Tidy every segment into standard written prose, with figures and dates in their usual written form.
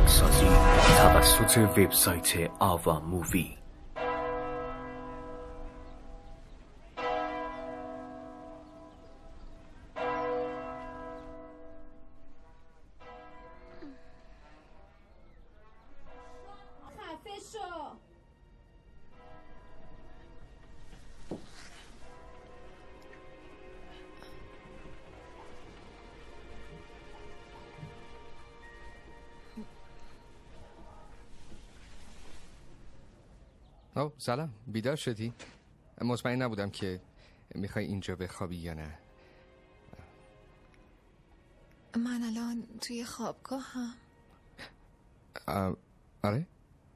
فیلمسازی توسط وبسایت آوا مووی. سلام، بیدار شدی؟ مطمئن نبودم که میخوای اینجا بخوابی یا نه. من الان توی خوابگاه هم. آره؟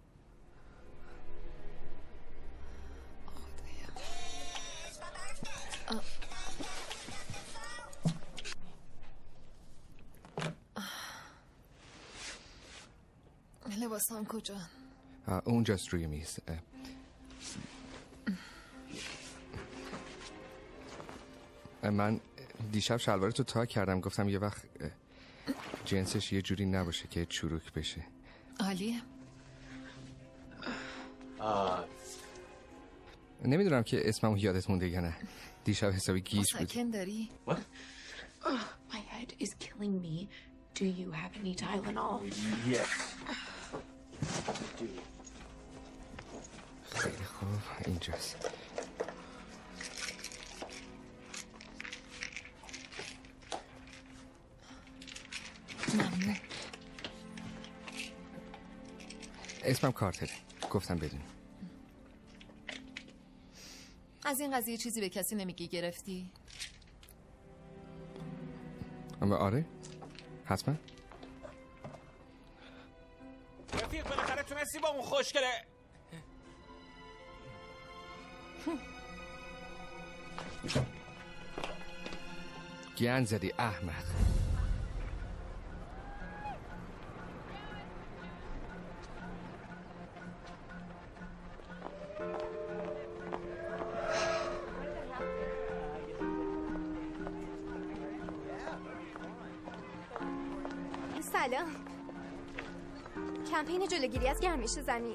لباسام کجا؟ اونجاست روی میز. من دیشب شلوارتو تا کردم، گفتم یه وقت جنسش یه جوری نباشه که چروک بشه. عالیه. نمیدونم که اسممو یادت مونده یا نه. دیشب حسابی گیج بود. سکن داری؟ What? My head is killing me. Do you have any Tylenol? Yes. خیلی خوب، اینجاست. ممنون. اسمم کارتره، گفتم بدون. از این قضیه چیزی به کسی نمیگی گرفتی؟ اما آره، حتما. رفیق بالاخره تونستی با اون خوشگله. گند زدی احمق. سلام. کمپین جلوگیری از گرمش زمین.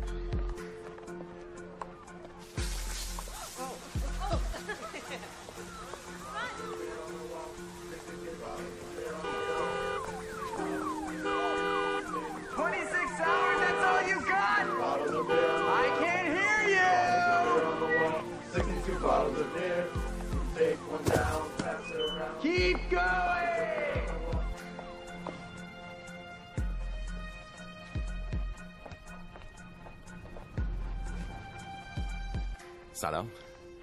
سلام.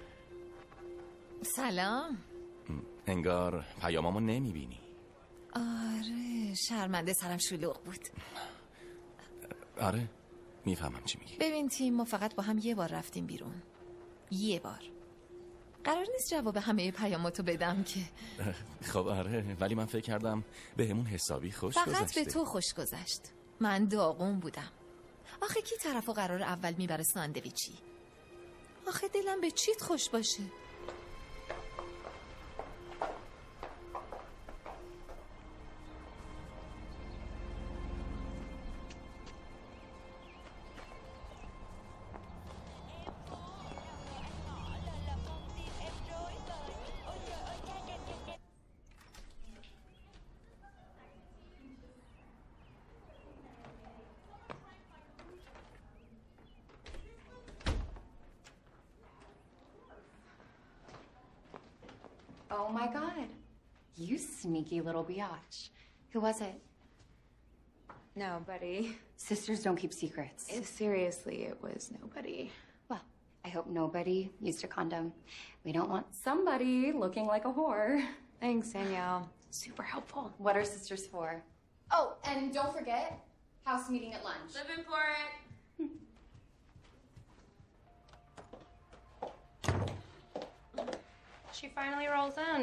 سلام. انگار پیامامو نمیبینی. آره، شرمنده، سرم شلوغ بود. آره، میفهمم چی میگی. ببین تیم، ما فقط با هم یه بار رفتیم بیرون. یه بار. قرار نیست جواب همه پیاماتو بدم که. خب آره، ولی من فکر کردم بهمون حسابی خوش فقط گذشته. به تو خوش گذشت. من داغون بودم. آخه کی طرفو قرار اول میبره ساندویچی؟ آخه دلم به چیت خوش باشه. Oh my God. You sneaky little biatch. Who was it? Nobody. Sisters don't keep secrets. Seriously, it was nobody. Well, I hope nobody used a condom. We don't want somebody looking like a whore. Thanks, Danielle. Super helpful. What are sisters for? Oh, and don't forget, house meeting at lunch. Living for it. She finally rolls in.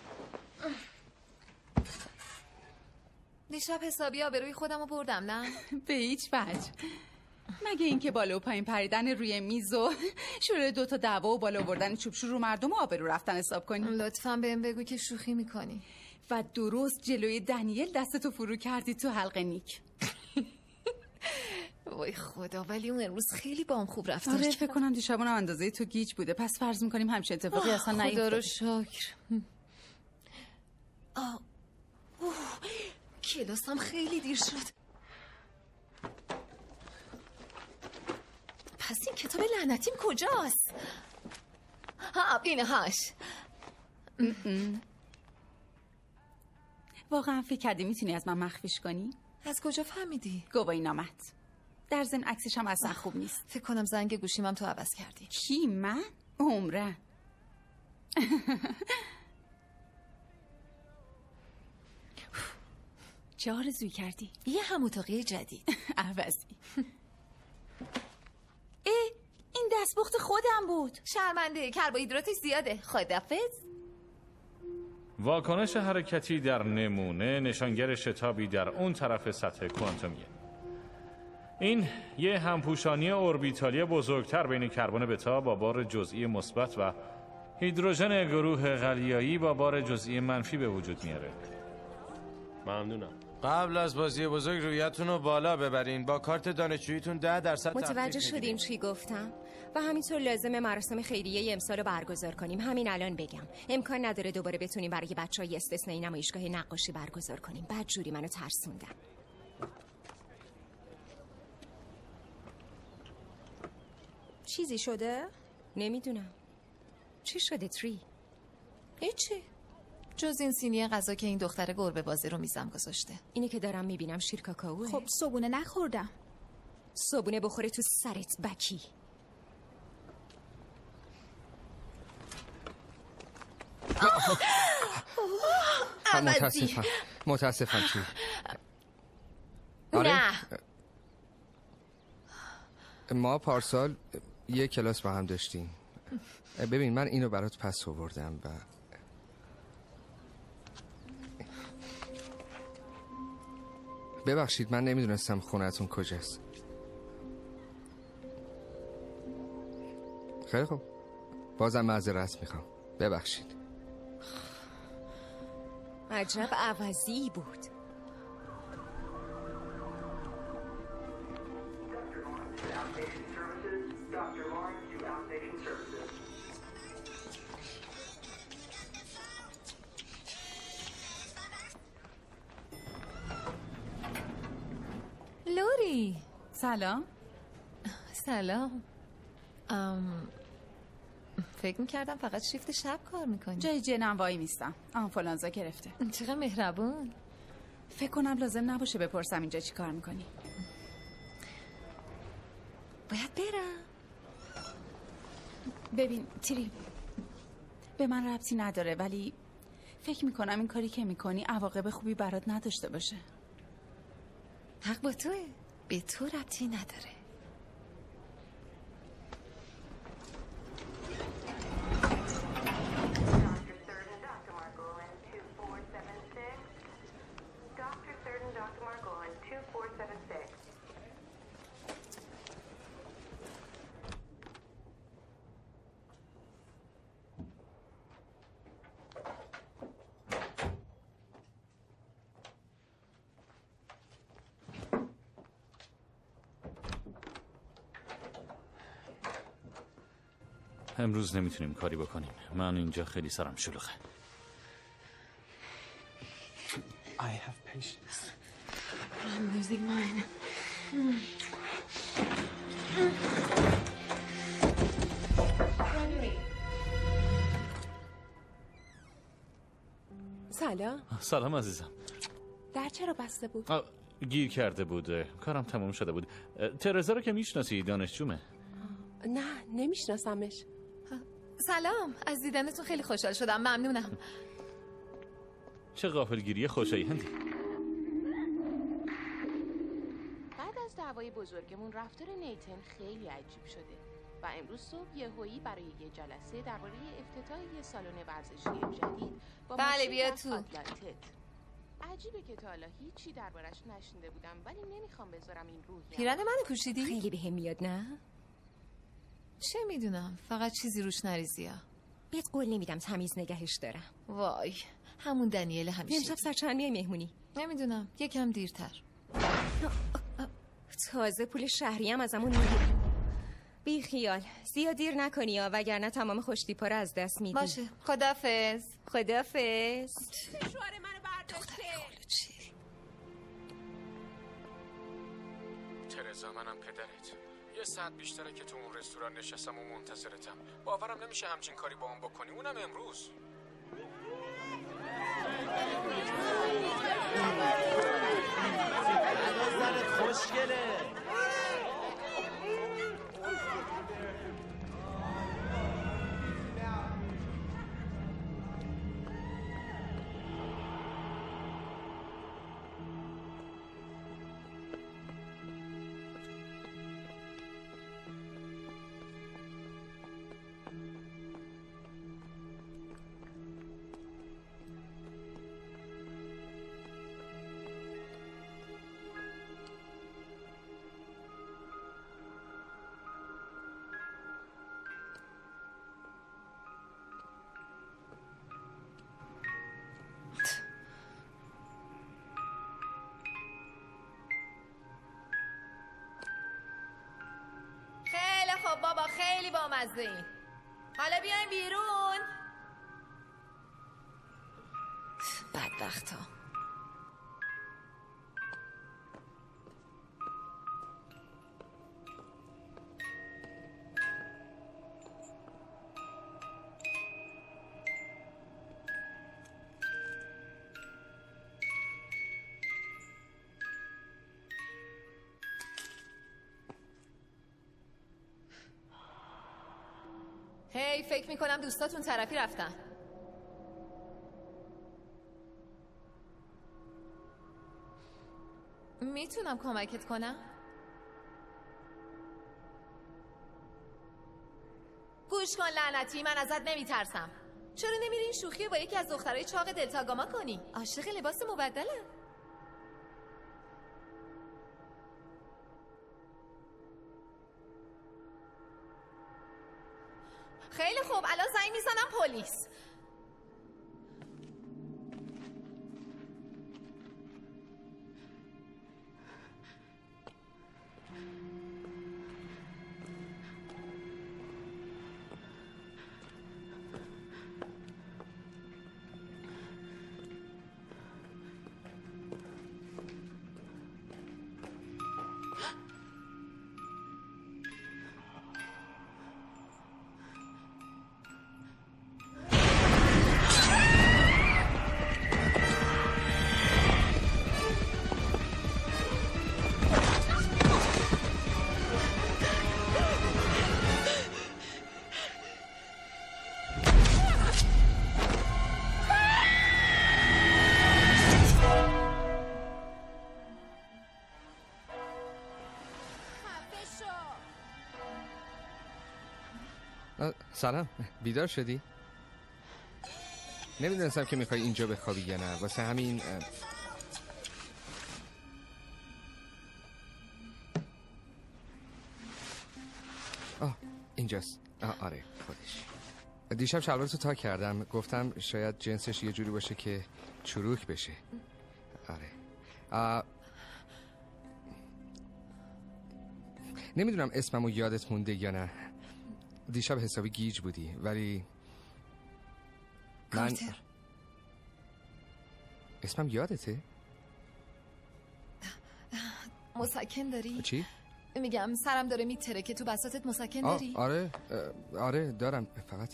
دیشب حسابی آبروی خودمو بردم، نه؟ به هیچ وجه. مگه اینکه بالا و پایین پریدن روی میز و شروع دوتا دعوا و بالا بردن چوبشور رو مردم و آبرو رفتن حساب کنی. لطفاً بهم بگو که شوخی میکنی. و درست جلوی دنیل دستتو فرو کردی تو حلق نیک. وای خدا، ولی اون امروز خیلی با هم خوب رفتار آره کرد. فکر کنم دیشبونم اندازه تو گیج بوده، پس فرض میکنیم همچین اتفاقی اصلا نیفتاده. خدا رو شکر. کلاسم خیلی دیر شد. پس این کتاب لعنتیم کجاست؟ اینهاش. واقعا فکر کردی میتونی از من مخفیش کنی؟ از کجا فهمیدی؟ گواهی نامت. در ضمن عکسش هم اصلا خوب نیست. فکر کنم زنگ گوشیمم تو عوض کردی. کی؟ من؟ عمره. چه آرزویی کردی؟ یه هماتاقی جدید. عوضی. این دستپخت خودم بود. شرمنده، کربوهیدراتش زیاده. خدافظ. واکنش حرکتی در نمونه نشانگر شتابی در اون طرف سطح کوانتومیه. این یه همپوشانی اوربیتالی بزرگتر بین کربن بتا با بار جزئی مثبت و هیدروژن گروه غلیایی با بار جزئی منفی به وجود میاره. ممنونم. قبل از بازی بزرگ رویتون رو بالا ببرین. با کارت دانشجوییتون 10% متوجه شدیم چی گفتم و همینطور لازمه مراسم خیریه امسال رو برگزار کنیم. همین الان بگم امکان نداره دوباره بتونیم برای بچه‌های استثنایی نمایشگاه نقاشی برگزار کنیم. بدجوری منو ترسوندن. چیزی شده؟ نمیدونم. چی شده تری؟ هیچی. جز این سینی غذا که این دختر گربه بازی رو میزم گذاشته. اینی که دارم میبینم شیر کاکائوه. خب صبونه نخوردم. صبونه بخوره تو سرت بکی. متاسفم چی؟ آره؟ نه. ما پارسال یه کلاس با هم داشتیم. ببین من اینو برات پس آوردم و ببخشید من نمیدونستم خونه‌تون کجاست. خیلی خوب، بازم معذرت میخوام. ببخشید. عجب عوضی بود. لوری سلام. سلام. فکر میکردم فقط شیفت شب کار میکنی. جای جنم وای میستم. آنفولانزا گرفته. چقدر مهربون. فکر کنم لازم نباشه بپرسم اینجا چی کار میکنی. باید برم. ببین تری، به من ربطی نداره ولی فکر میکنم این کاری که میکنی عواقب خوبی برات نداشته باشه. حق با توه. به تو ربطی نداره. امروز نمیتونیم کاری بکنیم. من اینجا خیلی سرم شلوغه. I have patience. I'm losing mine. سلام. سلام عزیزم. در چرا بسته بود؟ گیر کرده بود. کارم تمام شده بود. ترزا رو که میشناسی، دانشجومه. نه نمیشناسمش. سلام، از دیدنتون خیلی خوشحال شدم. ممنونم. چه غافلگیری خوشایندی. بعد از دعوای بزرگمون رفتار نیتن خیلی عجیب شده و امروز صبح یهویی برای یه جلسه درباره افتتاح یه سالن ورزشی جدید با بله بیا تو. عجیبه که تا حالا هیچی دربارش نشنیده بودم ولی نمیخوام بذارم این روحیه. پیرن منو پوشیدی؟ خیلی بهم میاد. نه چه میدونم، فقط چیزی روش نریزی ها. بهت قول نمیدم تمیز نگهش دارم. وای همون دنیل همیشه. امشب ساعت چند میای مهمونی؟ نمیدونم، یکم دیرتر. تازه پول شهری هم ازمون میگیری. بی خیال زیاد دیر نکنی یا وگرنه تمام خوشتیپا رو از دست میدی. باشه خدافظ. خدافظ. شوهر منو برداشته. ترزا منم پدرت. یه ساعت بیشتره که تو اون رستوران نشستم و منتظرتم. باورم نمیشه همچین کاری با هم بکنی، اونم امروز. خوشگله. خب بابا خیلی بامزه این. حالا بیاین بیرون. بدبختا. هی فکر میکنم دوستاتون طرفی رفتن. میتونم کمکت کنم؟ گوش کن لعنتی، من ازت نمیترسم. چرا نمیری این شوخی با یکی از دخترای چاق دلتا گاما کنی؟ عاشق لباس مبدلم. خیلی خوب، الان زنگ میزنم پلیس. سلام، بیدار شدی؟ نمیدونستم که میخوای اینجا بخوابی یا نه، واسه همین اینجاست. آره خودش. دیشب شلوارتو تا کردم، گفتم شاید جنسش یه جوری باشه که چروک بشه. آره. نمیدونم اسممو یادت مونده یا نه. دیشب حسابی گیج بودی ولی من اسمم یادته؟ مسکن داری؟ چی؟ میگم سرم داره میتره که تو بساطت مسکن داری؟ آره دارم، فقط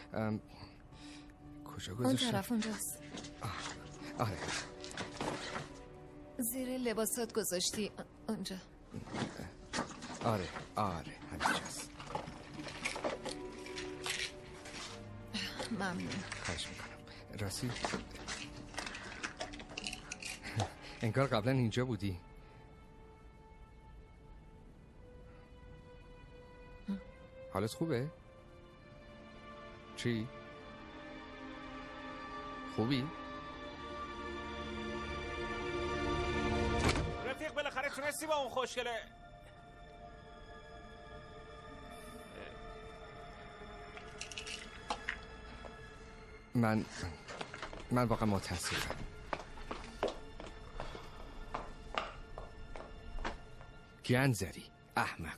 کجا گذاشتم؟ اون طرف اونجاست. آره زیر لباسات گذاشتی اونجا. آره همینجاست. ممنون. خواهش میکنم. راستی انگار قبلا اینجا بودی. حالت خوبه؟ چی؟ خوبی؟ رفیق بالاخره تونستی با اون خوشگله. من واقعا متاسفم. گند زدی احمق.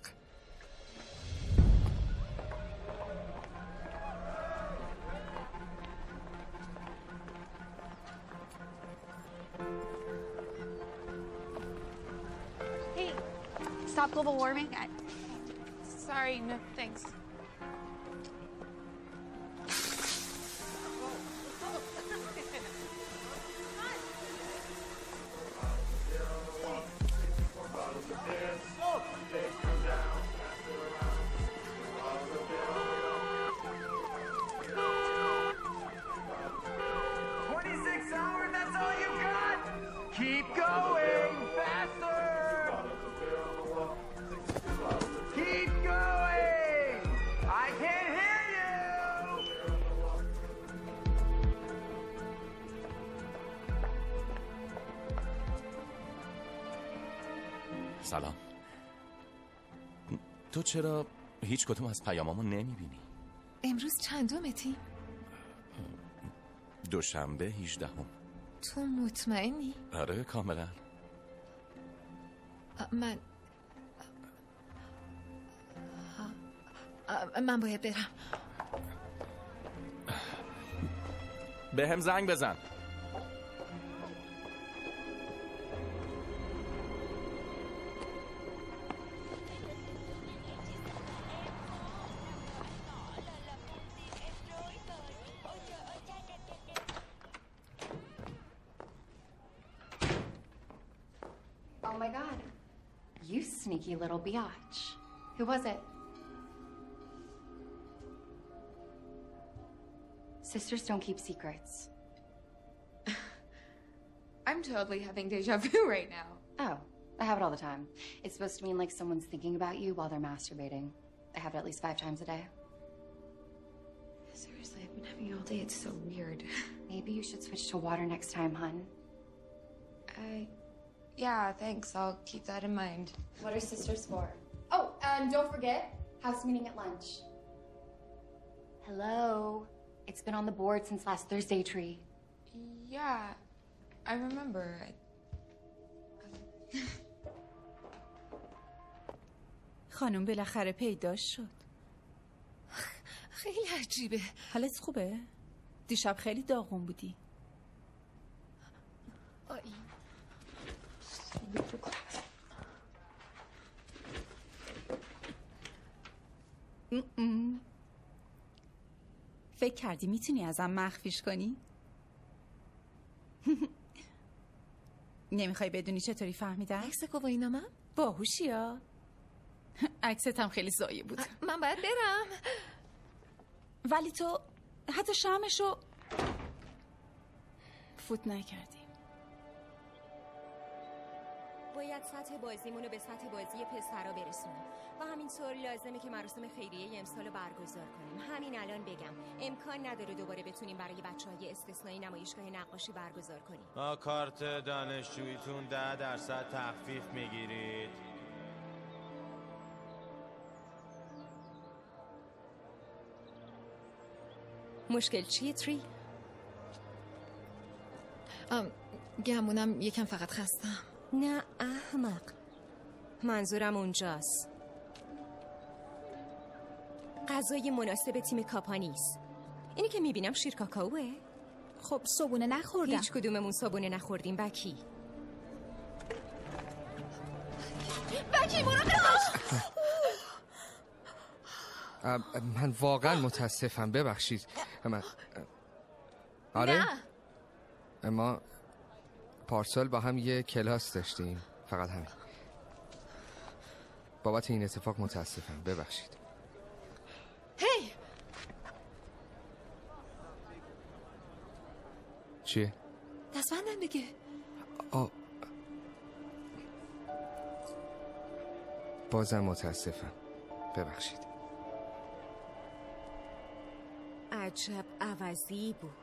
Hey, stop global warming. Sorry, no thanks. سلام. تو چرا هیچ کدوم از پیامامو نمیبینی؟ امروز چندمتی؟ دوشنبه 18ام. تو مطمئنی؟ آره کاملا. من باید برم. به هم زنگ بزن. Oh my god. You sneaky little biatch. Who was it? Sisters don't keep secrets. I'm totally having deja vu right now. Oh, I have it all the time. It's supposed to mean like someone's thinking about you while they're masturbating. I have it at least 5 times a day. Seriously, I've been having it all day. It's so weird. Maybe you should switch to water next time, hun. Yeah, thanks. I'll keep that in mind. What are sisters for? Oh, and don't forget, house meeting at lunch. Hello. It's been on the board since last Thursday, Tree. Yeah, I remember. خانم بالاخره پیدا شد. خیلی عجیبه. حالت خوبه؟ دیشب خیلی داغون بودی. فکر کردی میتونی ازم مخفیش کنی؟ نمیخوای بدونی چطوری فهمیدم؟ عکس گواهینامه‌ام؟ باهوشی ها. عکست هم خیلی زایه بود. من باید برم. ولی تو حتی شمشو فوت نکردی. باید سطح بازیمونو به سطح بازی پسرا برسونیم و همینطور لازمه که مراسم خیریه امسالو برگزار کنیم. همین الان بگم امکان نداره دوباره بتونیم برای بچه‌های استثنایی نمایشگاه نقاشی برگزار کنیم. با کارت دانشجوییتون 10% تخفیف میگیرید. مشکل چیه تری؟ گمونم یکم فقط خستم. نه احمق، منظورم اونجاست. غذای مناسب تیم کاپا نیست. اینی که میبینم شیر کاکائوه. خب صبونه نخوردم. هیچ کدوممون صبونه نخوردیم. بکی مراقب باش. من واقعا متاسفم، ببخشید. آره نه. ما پارسال با هم یه کلاس داشتیم، فقط همین. بابت این اتفاق متاسفم، ببخشید. هی چیه؟ دستبندم بگه. بازم متاسفم، ببخشید. عجب عوضی بود.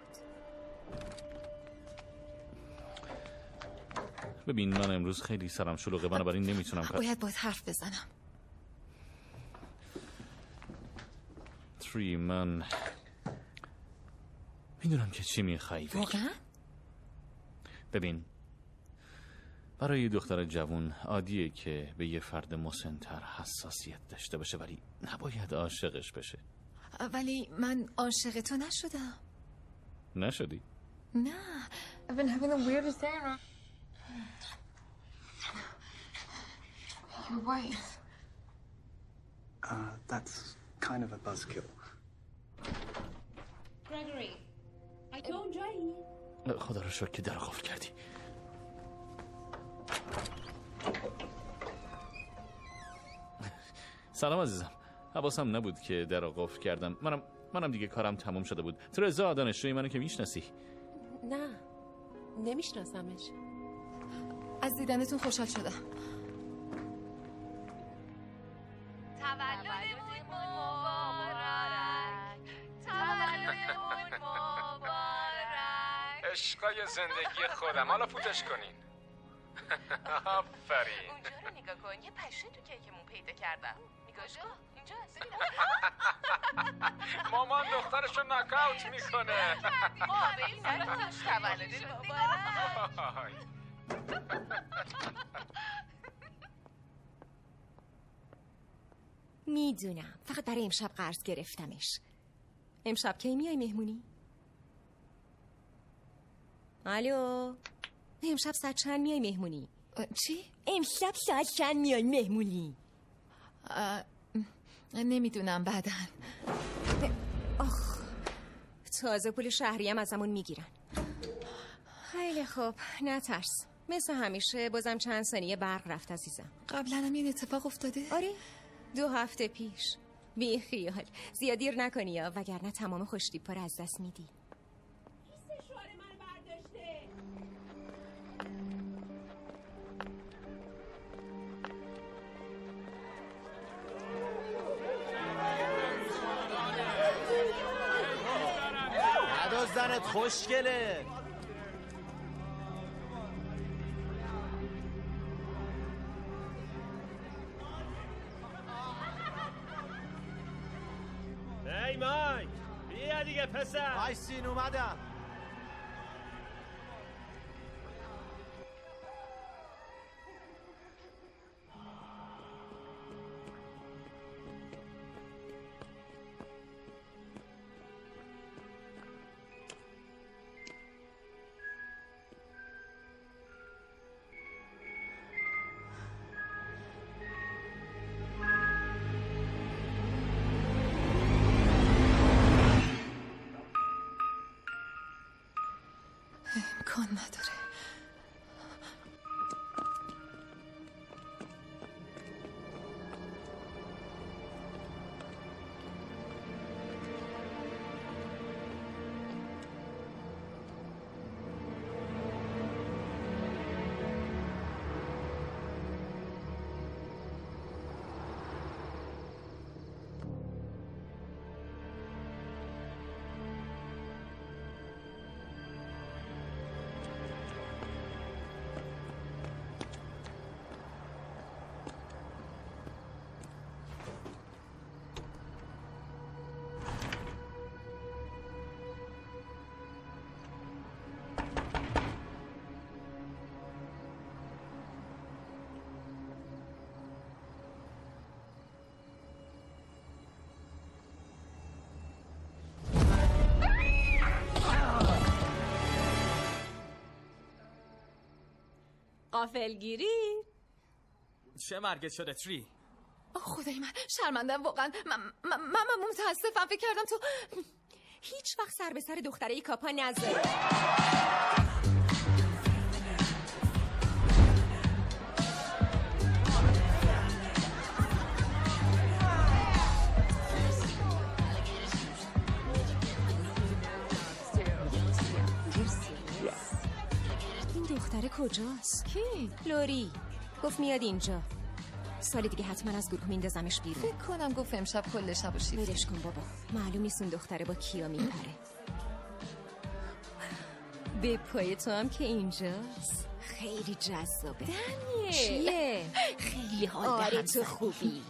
ببین من امروز خیلی سرم شلوغه، بنابراین نمیتونم باید باید حرف بزنم. تری، من میدونم که چی میخوایی. واقعا؟ ببین برای یه دختر جوون عادیه که به یه فرد مسن‌تر حساسیت داشته باشه، ولی نباید عاشقش بشه. ولی من عاشق تو نشدم. نشدی؟ نه. I've been having the weirdest day around. Your wife. That's kind of a buzzkill. Gregory, I told you. خدا رو شکر که در قفل کردی. سلام عزیزم. حواسم نبود که در قفل کردم. منم دیگه کارم تموم شده بود. ترزا دانشجوی منو که میشناسی؟ نه، نمیشناسمش. از دیدنتون خوشحال شدم. تولدمون مبارک، تولدمون مبارک. عشقای زندگی خودم، حالا فوتش کنین. آفرین. اونجا رو نگاه کن، یه پشه تو کیکمون پیدا کردم. نگاهش کن، اینجاست. مامان دخترشو ناکاوت میکنه. قابل نداشت. تولدت مبارک. میدونم، فقط برای امشب قرض گرفتمش. امشب کی میای مهمونی؟ الو، امشب ساعت چند میای مهمونی؟ چی؟ امشب ساعت چند میای مهمونی؟ نمیدونم بعداً. آخ، تازه پول شهری هم ازمون میگیرن. خیلی خوب، نترس. مثل همیشه بازم چند ثانیه برق رفت عزیزم. قبلا هم این اتفاق افتاده؟ آره، 2 هفته پیش. بی خیال، زیاد دیر نکنی یا وگرنه تمام خوشتیپا رو از دست میدی. زنت خوشگله. هی مایک، بیا دیگه پسر. آیسین اومدم. امکان نداره. غافلگیری؟ چه مرگت شده تری؟ خدای من شرمندم واقعا. من متاسفم. فکر کردم تو هیچ وقت سر به سر دختره کاپا نذاری. این دختره کجاست؟ کی؟ لوری گفت میاد اینجا. سال دیگه حتما از گروه میندازمش بیرون. فکر کنم گفت امشب کل شب و شیفت. ولش کن بابا، معلوم نیست اون دختره با کیا میپره. به پای تو هم که اینجاست. خیلی جذابه. دنیل چیه؟ خیلی حال به هم تو خوبی.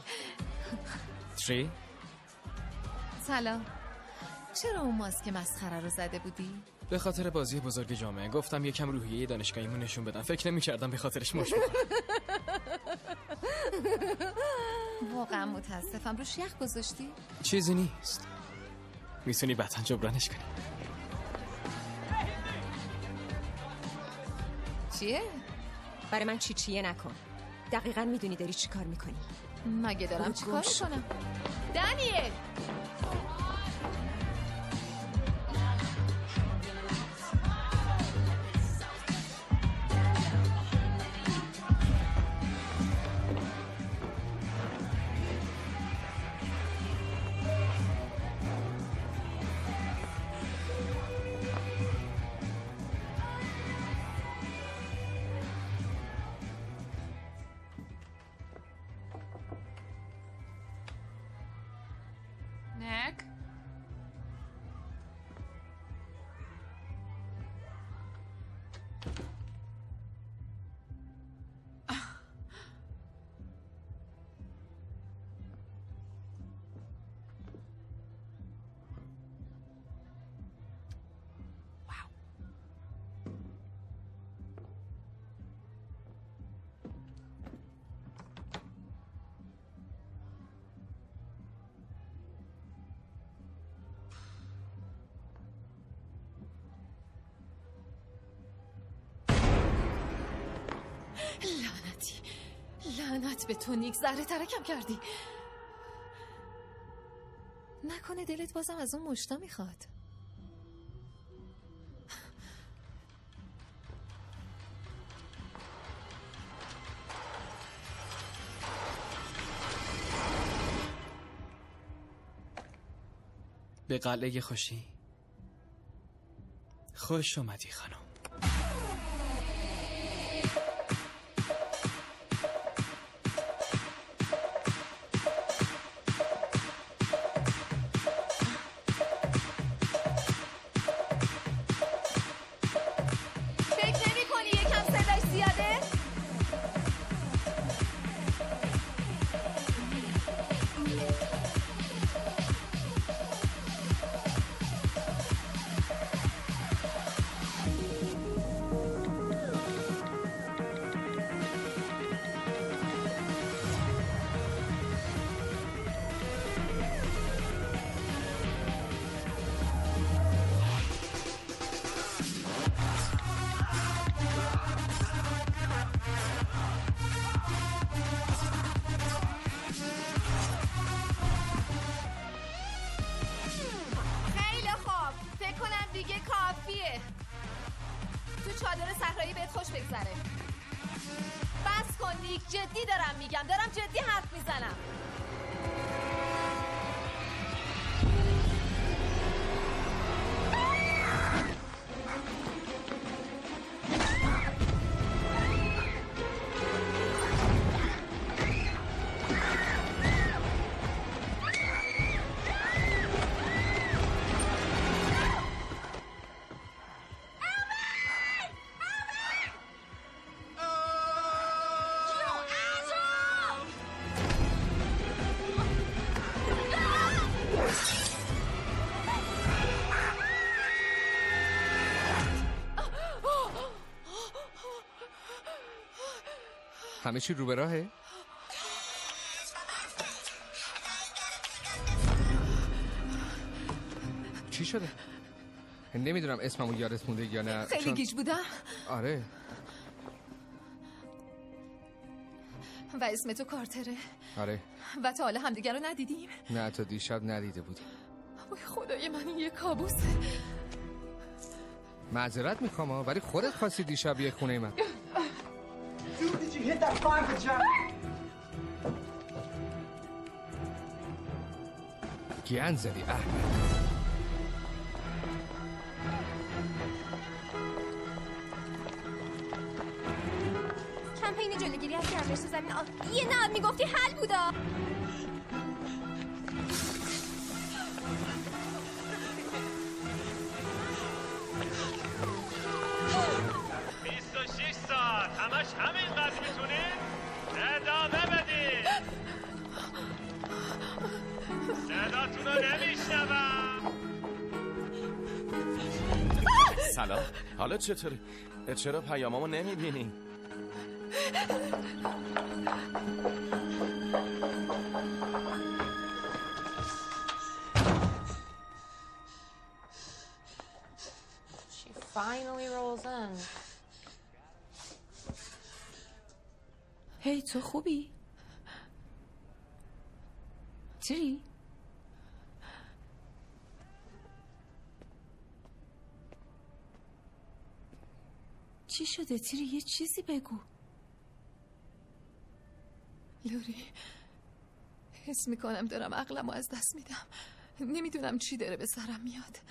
تری؟ سلام. چرا اون ماسک مسخره رو زده بودی؟ به خاطر بازی بزرگ جامعه گفتم یکم روحیه دانشگاهیمون نشون بدم. فکر نمی‌کردم به خاطرش مش بخورم. واقعا متاسفم. روش یخ گذاشتی؟ چیزی نیست. میتونی بعداً جبرانش کنی. چیه؟ برای من چیه نکن. دقیقاً میدونی داری چی کار میکنی. مگه دارم چی کار میکنم؟ دنیل! Nick? لعنت به تو نیک، ذره ترکم کردی. نکنه دلت بازم از اون مشتا میخواد. به قلعه خوشی خوش اومدی خانم. تو چادر صحرایی بهت خوش بگذره. بس کن نیک، جدی دارم میگم، دارم جدی حرف میزنم. همه چی رو به راهه؟ چی شده؟ نمیدونم اسممو یادت مونده یا نه. خیلی گیج بودم. آره. و اسم تو کارتره. آره. و تا حالا همدیگر رو ندیدیم؟ نه تا دیشب ندیده بودیم. وای خدای من، این یه کابوسه. معذرت میخوام ولی خودت خواستی دیشب یه خونه من. Dude, did you hit that fire vagina? گیان زدی احمد. کمپین جلوگیری از گرمش زمین یه نه میگفتی حل بودا. همش همین قدر میتونید ادامه بدید. صداتون رو نمیشنوم. سلام، حالت چطوره؟ چرا پیامامو نمیبینی؟ She finally rolls in. هی تو خوبی؟ تری؟ چی شده تری؟ یه چیزی بگو. لوری، حس میکنم دارم عقلمو از دست میدم. نمیدونم چی داره به سرم میاد.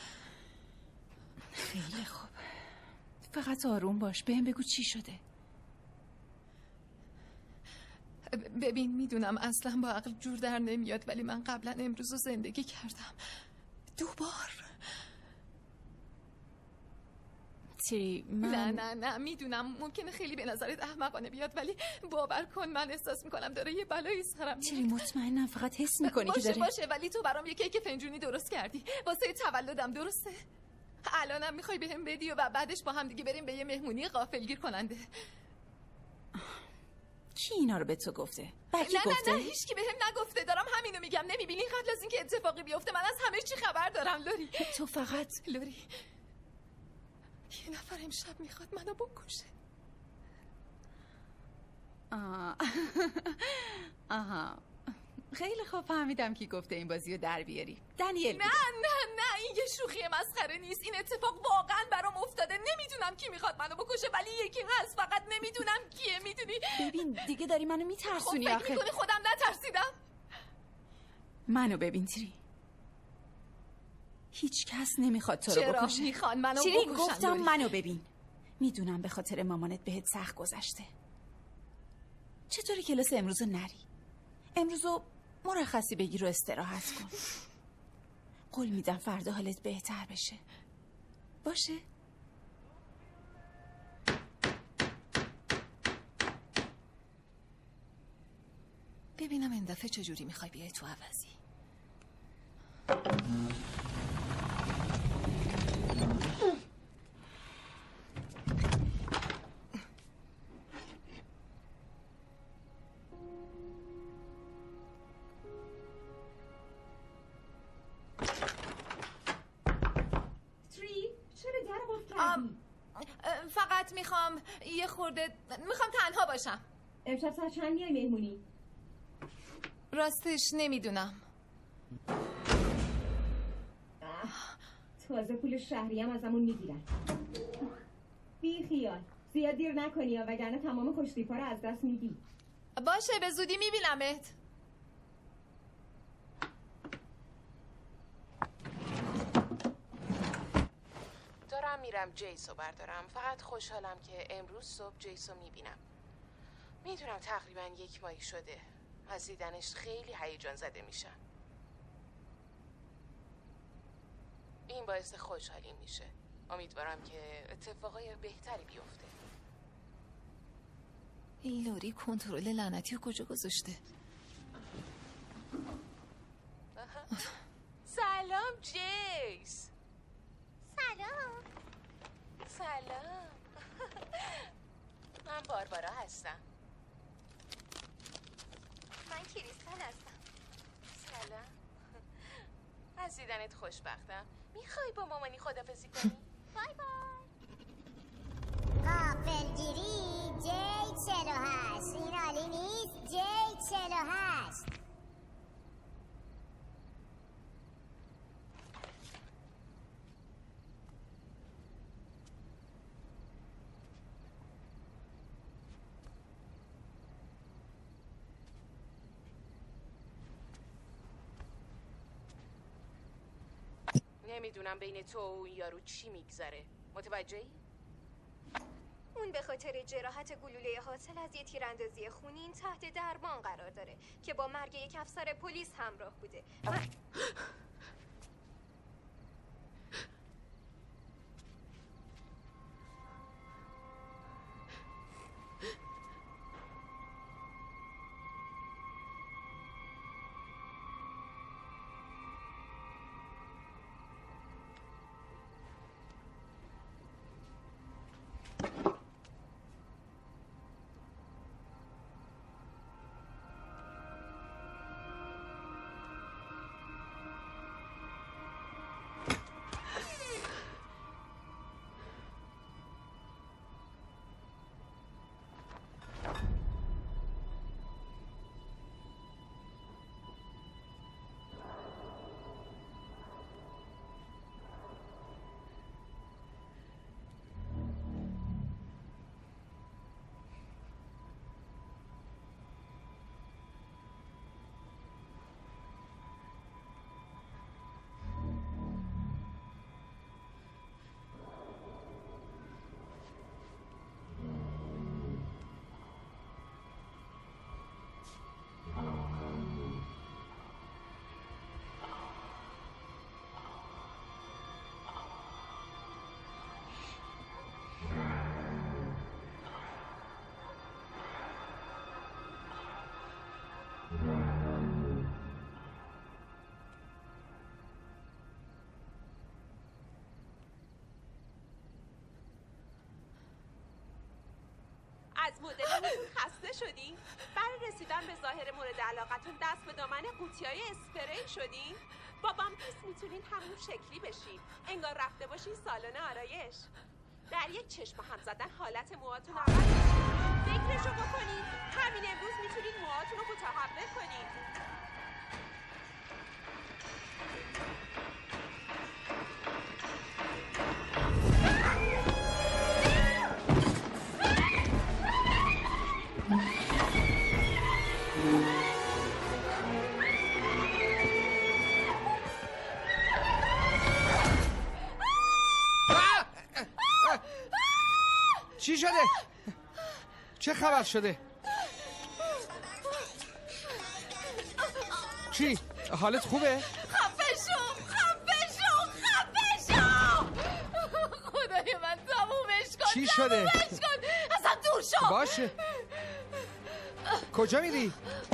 خیلی خوب، فقط آروم باش. بهم بگو چی شده. ببین، میدونم اصلا با عقل جور در نمیاد، ولی من قبلا امروز رو زندگی کردم 2 بار. تری من نه میدونم ممکنه خیلی به نظرت احمقانه بیاد، ولی باور کن من احساس میکنم داره یه بلایی سرم تری مطمئنم فقط حس میکنی که داره. باشه ولی تو برام یه کیک فنجونی درست کردی واسه تولدم، درسته؟ الانم میخوای بهم بدی و بعدش با هم دیگه بریم به یه مهمونی غافلگیر کننده. کی اینا رو به تو گفته؟ بکی نه گفته؟ نه هیچ کی بهم نگفته. دارم همینو میگم. نمیبینی قبل از اینکه اتفاقی بیفته من از همه چی خبر دارم. لوری تو فقط لوری، یه نفر امشب میخواد منو بکشه. آها خیلی خوب فهمیدم کی گفته این بازی رو در بیاری. دنیل نه این یه شوخی مسخره نیست. این اتفاق واقعا برام افتاده. نمیدونم کی میخواد منو بکشه، ولی یکی هست، فقط نمیدونم کیه. میدونی؟ ببین دیگه داری منو میترسونی. خب فکر میکنی خودم نترسیدم؟ منو ببین تری، هیچ کس نمیخواد تو رو بکشه. چرا میخوان منو تری بکشن؟ گفتم منو ببین. میدونم به خاطر مامانت بهت سخت گذشته. چطوری کلاس امروزو نری؟ امروزو مرخصی بگیر و استراحت کن. قول میدم فردا حالت بهتر بشه. باشه؟ ببینم این دفعه چجوری میخوای بیای تو عوضی. فقط میخوام یه خورده تنها باشم. امشب ساعت چند میای مهمونی؟ راستش نمیدونم. تازه پول شهری هم ازمون میگیرن. بی خیال زیاد دیر نکنی یا وگرنه تمام کشتیپا رو از دست میدی. باشه به زودی میبینمت. دارم میرم جیسو بردارم. فقط خوشحالم که امروز صبح جیسو میبینم. میدونم تقریبا 1 ماه شده. از دیدنش خیلی هیجان زده میشم. این باعث خوشحالی میشه. امیدوارم که اتفاقای بهتری بیفته. این لوری کنترل لعنتی رو کجا گذاشته؟ سلام جیس. سلام. سلام. من باربارا هستم. من کریستال هستم. سلام. از دیدنت خوشبختم. میخوای با مامانی خدافزی کنی؟ بای بای. غافلگیری J48. این عالی نیست؟ J48. نمیدونم بین تو و اون یارو چی میگذره. متوجهی؟ اون به خاطر جراحت گلوله حاصل از یه تیراندازی خونین تحت درمان قرار داره که با مرگ یک افسر پلیس همراه بوده. از مدلتون خسته شدین؟ برای رسیدن به ظاهر مورد علاقتون دست به دامن قوطیای اسپری شدین؟ با وامپیس میتونین همون شکلی بشین، انگار رفته باشین سالن آرایش. در یک چشم هم زدن حالت موهاتون عوض میشه. فکرشو بکنید، همین امروز میتونید موهاتون رو متحول کنید. چی شده؟ چه خبر شده؟ چی؟ حالت خوبه؟ خفه شو خدای من تمومش کن. چی شده؟ اصلا دور شو. باشه. کجا میری؟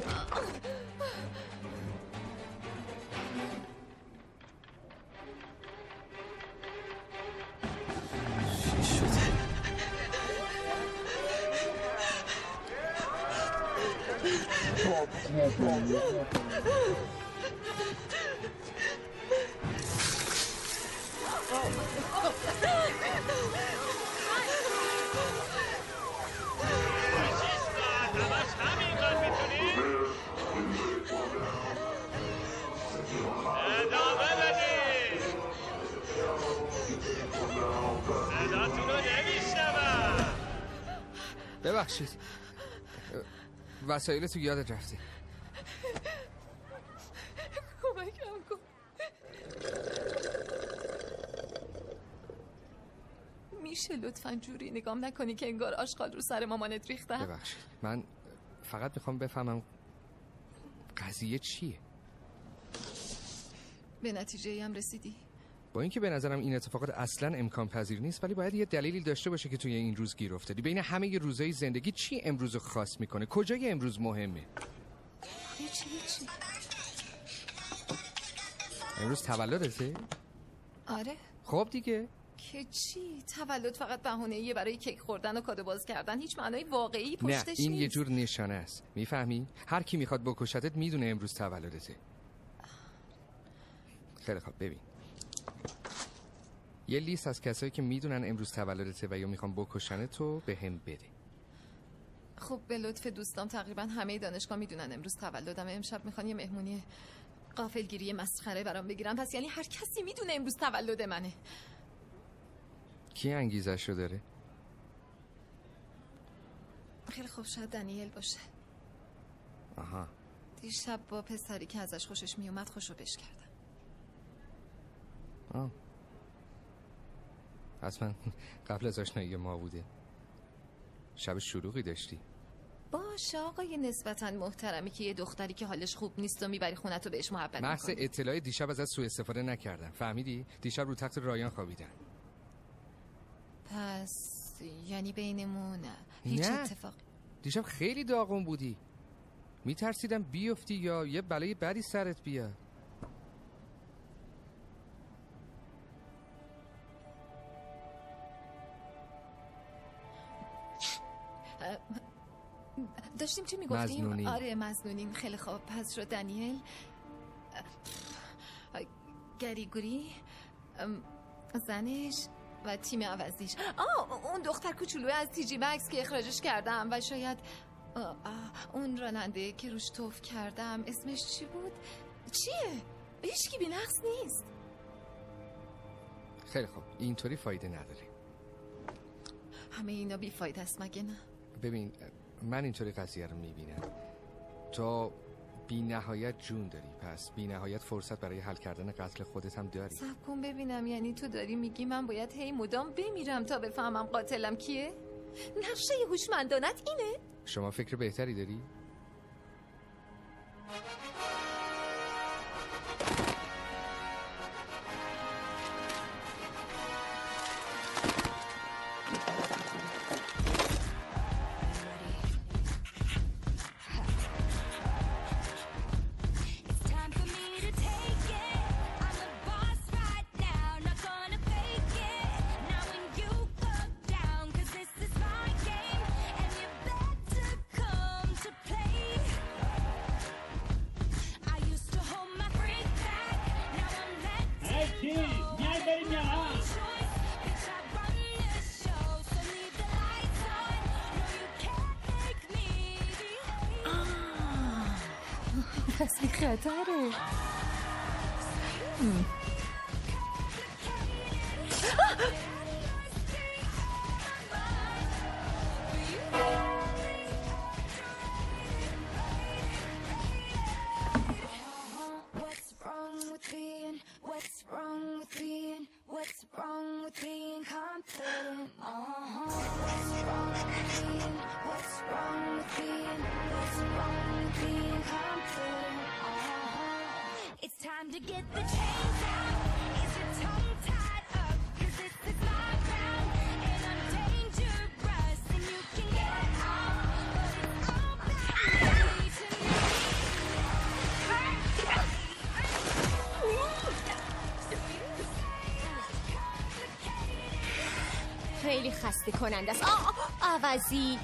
ببخشید وسایل تو یادت رفته. کمکم کن. میشه لطفاً جوری نگام نکنی که انگار آشغال رو سر مامانت ریختم؟ ببخشید من فقط میخوام بفهمم قضیه چیه. به نتیجه هم رسیدی؟ با اینکه به نظرم این اتفاقات اصلا امکان پذیر نیست، ولی باید یه دلیلی داشته باشه که توی این روز گیر افتادی. بین همه روزهای زندگی چی امروز خاص میکنه؟ کجای امروز مهمه؟ هیچی. امروز تولدته؟ آره. خب دیگه که چی؟ تولد فقط بهونه‌ایه برای کیک خوردن و کادو باز کردن، هیچ معنای واقعی پشتش نیست. نه، این یه جور نشانه است. میفهمی؟ هر کی میخواد بکشتت میدونه امروز تولدته. خیلی خوب ببین. یه لیست از کسایی که میدونن امروز تولدته و یا میخوان بکشن تو به هم بده. خب به لطف دوستام تقریبا همه دانشگاه میدونن امروز تولدم. امشب میخوان یه مهمونی غافلگیری مسخره برام بگیرن، پس یعنی هر کسی میدونه امروز تولد منه. کی انگیزشو داره؟ خیلی خوب، شاید دنیل باشه. آها. دیشب با پسری که ازش خوشش میومد خوشو بش کردم. حتما قبل از آشنایی ما بوده. شب شلوغی داشتی. باشه آقای نسبتاً محترمی که یه دختری که حالش خوب نیست و میبری خونتو بهش محبت میکنی. محض اطلاع دیشب ازت سوء استفاده نکردن، فهمیدی؟ دیشب رو تخت رایان خوابیدن. پس یعنی بینمون هیچ اتفاقی؟ دیشب خیلی داغون بودی. میترسیدم بیفتی یا یه بلای بدی سرت بیاد. داشتیم چی میگفتیم؟ مظنونین. آره مظنونین. خیلی خوب، پس رو دنیل، گریگوری، زنش و تیم عوضیش. اون دختر کوچولو از تیجی مکس که اخراجش کردم و شاید اون راننده که روش توف کردم اسمش چی بود؟ چیه؟ هیچکی بی نقص نیست. خیلی خوب، اینطوری فایده نداره. همه اینا بی فایده است مگه نه؟ ببین من اینطوری قضیه رو میبینم. تو بی نهایت جون داری، پس بی نهایت فرصت برای حل کردن قتل خودت هم داری. صبر کن ببینم، یعنی تو داری میگی من باید هی مدام بمیرم تا بفهمم قاتلم کیه؟ نقشه هوشمندانت اینه؟ شما فکر بهتری داری؟ پس بی خطره. It's time to get the chains out. Is your tongue tied up? 'Cause this is my ground, and I'm dangerous, and you can get out. But it's all that you need to خیلی خسته کننده است. عوضی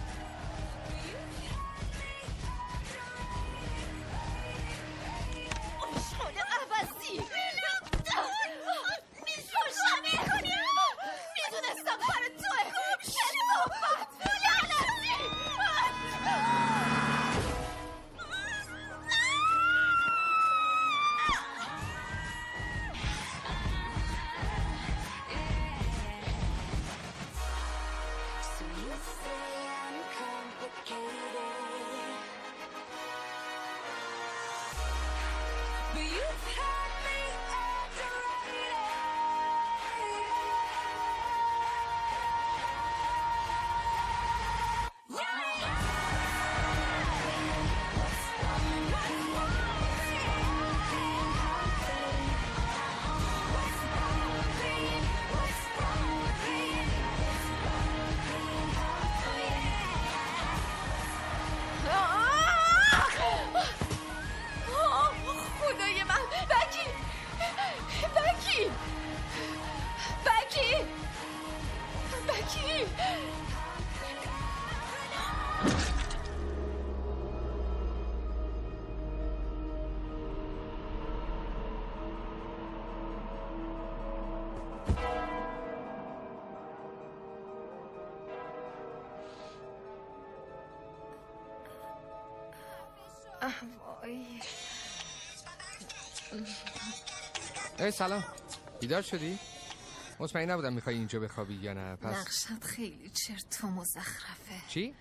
سلام، بیدار شدی؟ مطمئن نبودم میخوای اینجا بخوابی یا نه. پس نقشت خیلی چرت و مزخرفه. چی؟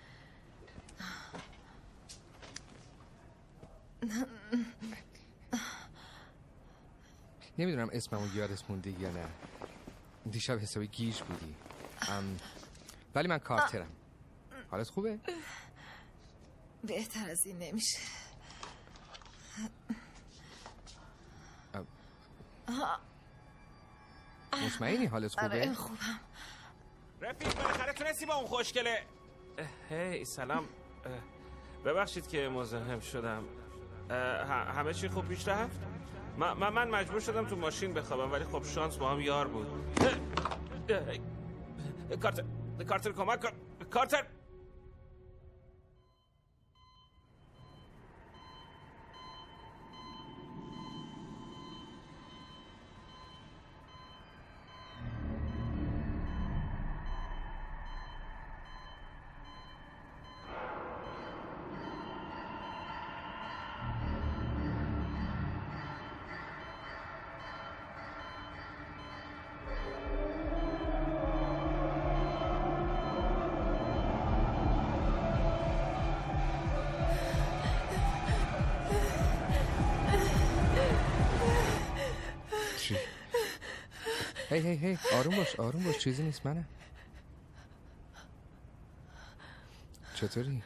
نمیدونم اسممو یادت موندی یا نه. دیشب حسابی گیج بودی. ولی من کارترم. حالت خوبه؟ بهتر از این نمیشه. مطمئنی حالت خوبه؟ آره خوبم. رفیق بالاخره تونستی با اون خوشگله. هی سلام. ببخشید که مزاحم شدم. همه چی خوب پیش رفت؟ من مجبور شدم تو ماشین بخوابم ولی خب شانس با هم یار بود. کارتر کمک کن. کارتر هی آروم باش چیزی نیست. منه. چطوری؟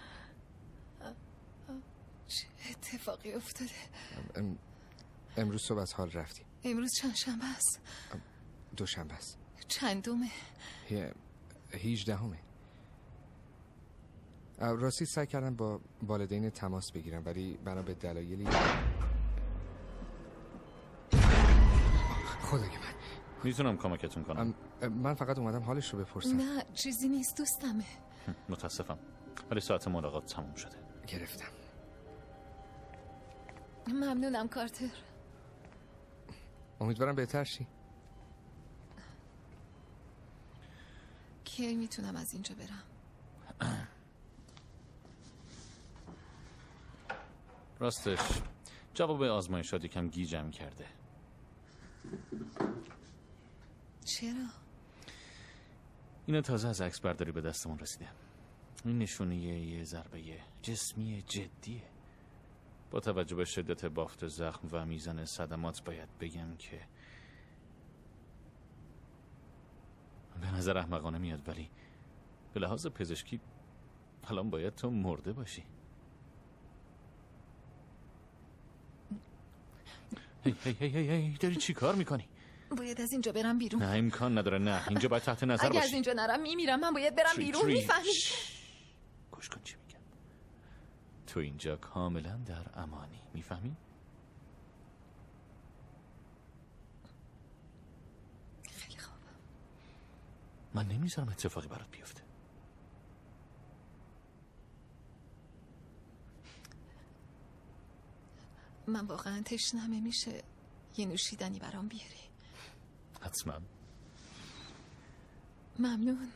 چه اتفاقی افتاده؟ امروز صبح از حال رفتیم. امروز چند شنبه است؟ دوشنبه است. چندمه؟ 18. راستی سعی کردم با والدین تماس بگیرم ولی بنا به دلایلی خدای من. میتونم کمکتون کنم؟ من فقط اومدم حالش رو بپرسم. نه چیزی نیست دوستمه. متاسفم ولی ساعت ملاقات تموم شده. گرفتم. ممنونم کارتر. امیدوارم بهتر شی. کی میتونم از اینجا برم؟ راستش جواب آزمایشات یکم گیجم کرده. چرا؟ اینا تازه از عکس برداری به دستمون رسیده. این نشونه یه ضربه جسمی جدیه. با توجه به شدت بافت زخم و میزان صدمات باید بگم که به نظر احمقانه میاد، ولی به لحاظ پزشکی الان باید تو مرده باشی. هی داری چی کار میکنی؟ باید از اینجا برم بیرون. نه امکان نداره، نه اینجا باید تحت نظر اگه باشی. از اینجا نرم میمیرم. من باید برم بیرون. میفهمی؟ گوش کن چی میگم. تو اینجا کاملا در امانی، میفهمی؟ خیلی خوب. من نمیذارم اتفاقی برات بیفته. من واقعا تشنمه. میشه یه نوشیدنی برام بیاری؟ حتما. ممنون.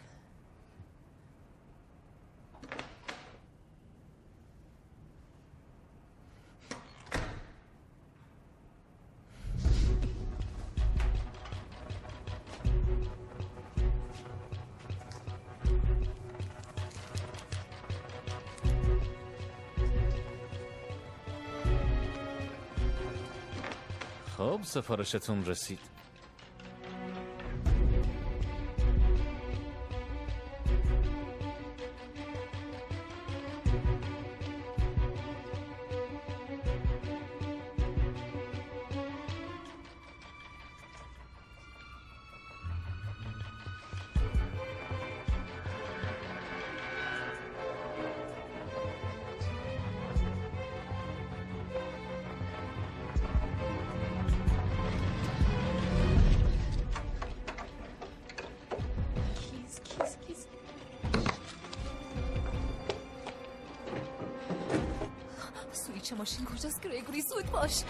خب سفارشتون رسید. سویچ ماشین کجاست؟ گریگوری زود باش.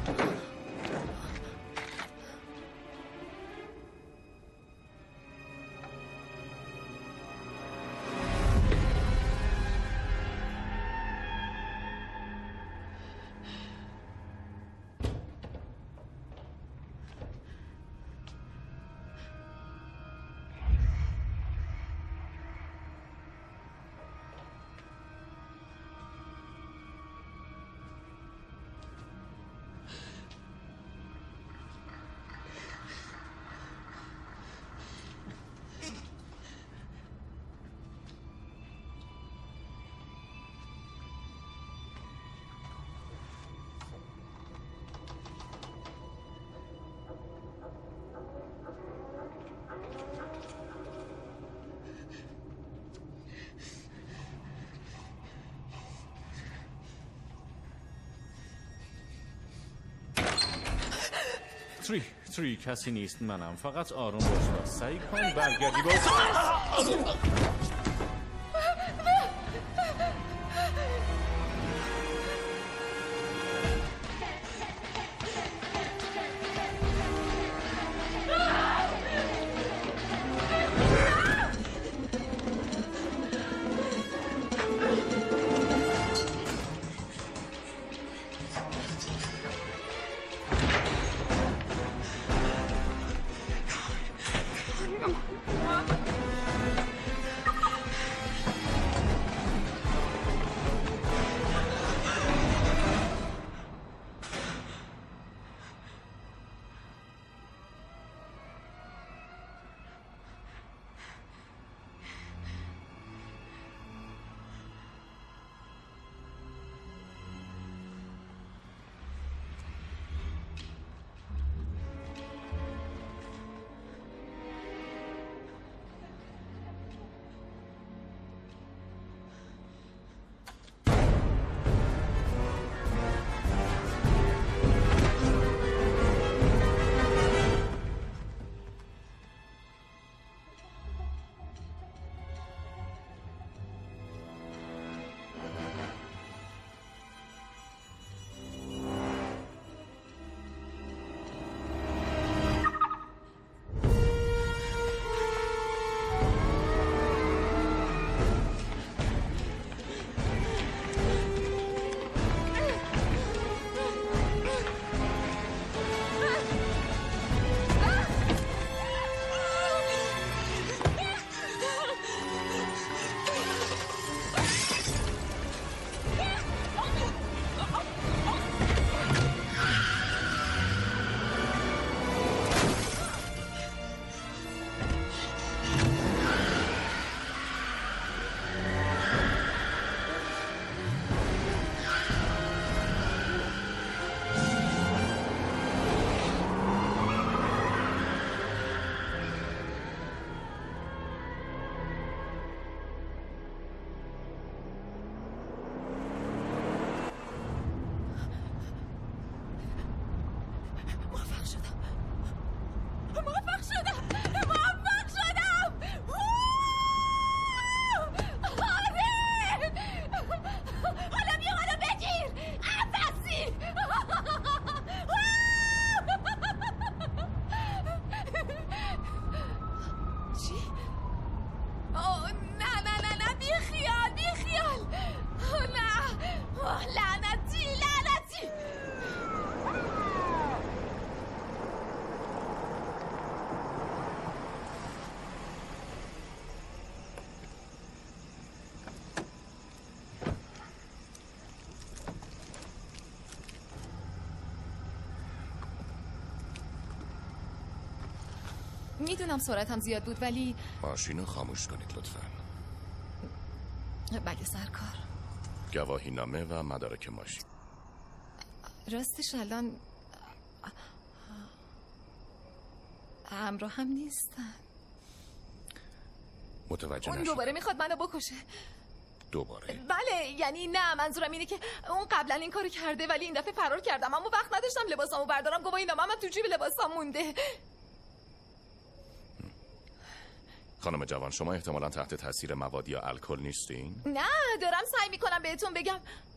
تری کسی نیست، منم. فقط آروم باش، سعی کن برگردی باز. میدونم سرعتم زیاد بود ولی ماشین رو خاموش کنید لطفاً. بله سرکار. گواهی نامه و مدارک ماشین. راستش الان همراه هم نیستن. متوجه اون نشد. دوباره میخواد منو بکشه. دوباره؟ بله یعنی نه منظورم اینه که اون قبلا این کارو کرده ولی این دفعه فرار کردم اما وقت نداشتم لباسامو بردارم. گواهی نامه هم تو جیب لباسام مونده. خانم جوان شما احتمالاً تحت تاثیر مواد یا الکل نیستین؟ نه دارم سعی میکنم بهتون بگم.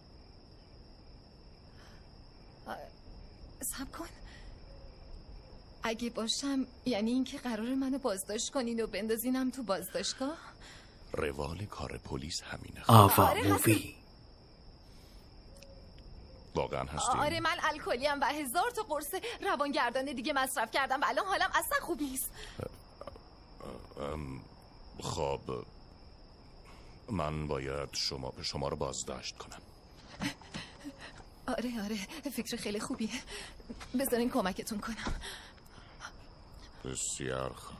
صبر کن. اگه باشم یعنی اینکه قرار منو بازداشت کنین و بندازینم تو بازداشتگاه؟ روال کار پلیس همینه. آوا مووی. واقعا هستین؟ آره من الکلیم و 1000 تا قرص روانگردان دیگه مصرف کردم و الان حالم اصلا خوب نیست. خب من باید شما رو بازداشت کنم. آره فکر خیلی خوبیه. بذارین کمکتون کنم. بسیار خوب.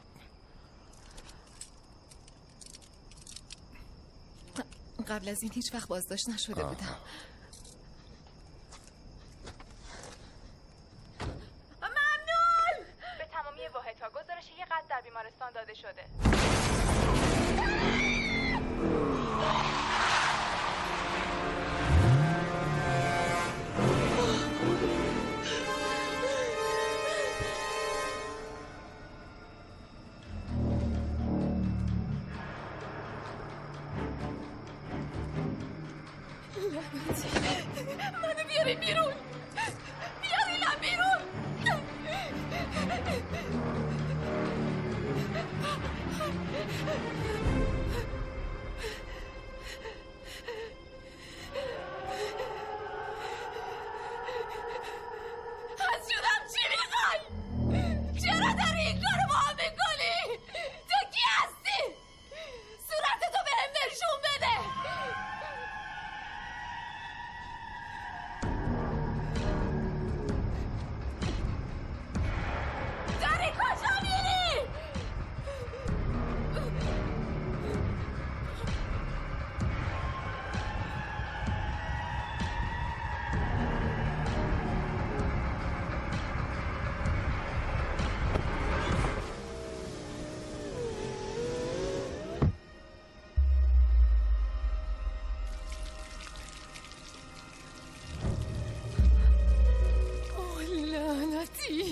قبل از این هیچ وقت بازداشت نشده بودم. ممنون! به تمامی واحدها گزارش یه قتل در بیمارستان داده شده. منو بیارین بیرون. بیارینم بیرون. از جونم چی میخوای؟ چرا داری این کارو با هم میکنی؟ تو کی هستی؟ صورتتو بهم نشون بده. داری کجا میری؟ اوه لعنتی.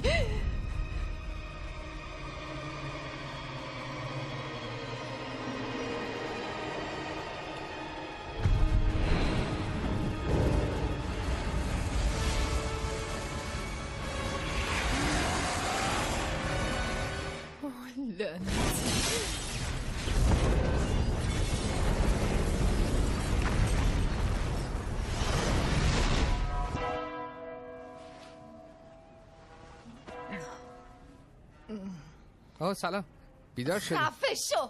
سلام بیدار شدی؟ خفه شو.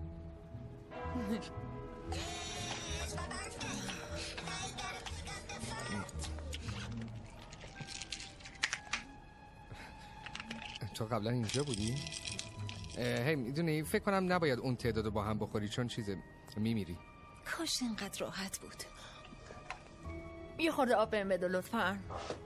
تو قبلا اینجا بودی؟ هی میدونی فکر کنم نباید اون تعدادو با هم بخوری چون چیزه میمیری. کاش اینقدر راحت بود. یه خورده آب بهم بده لطفاً.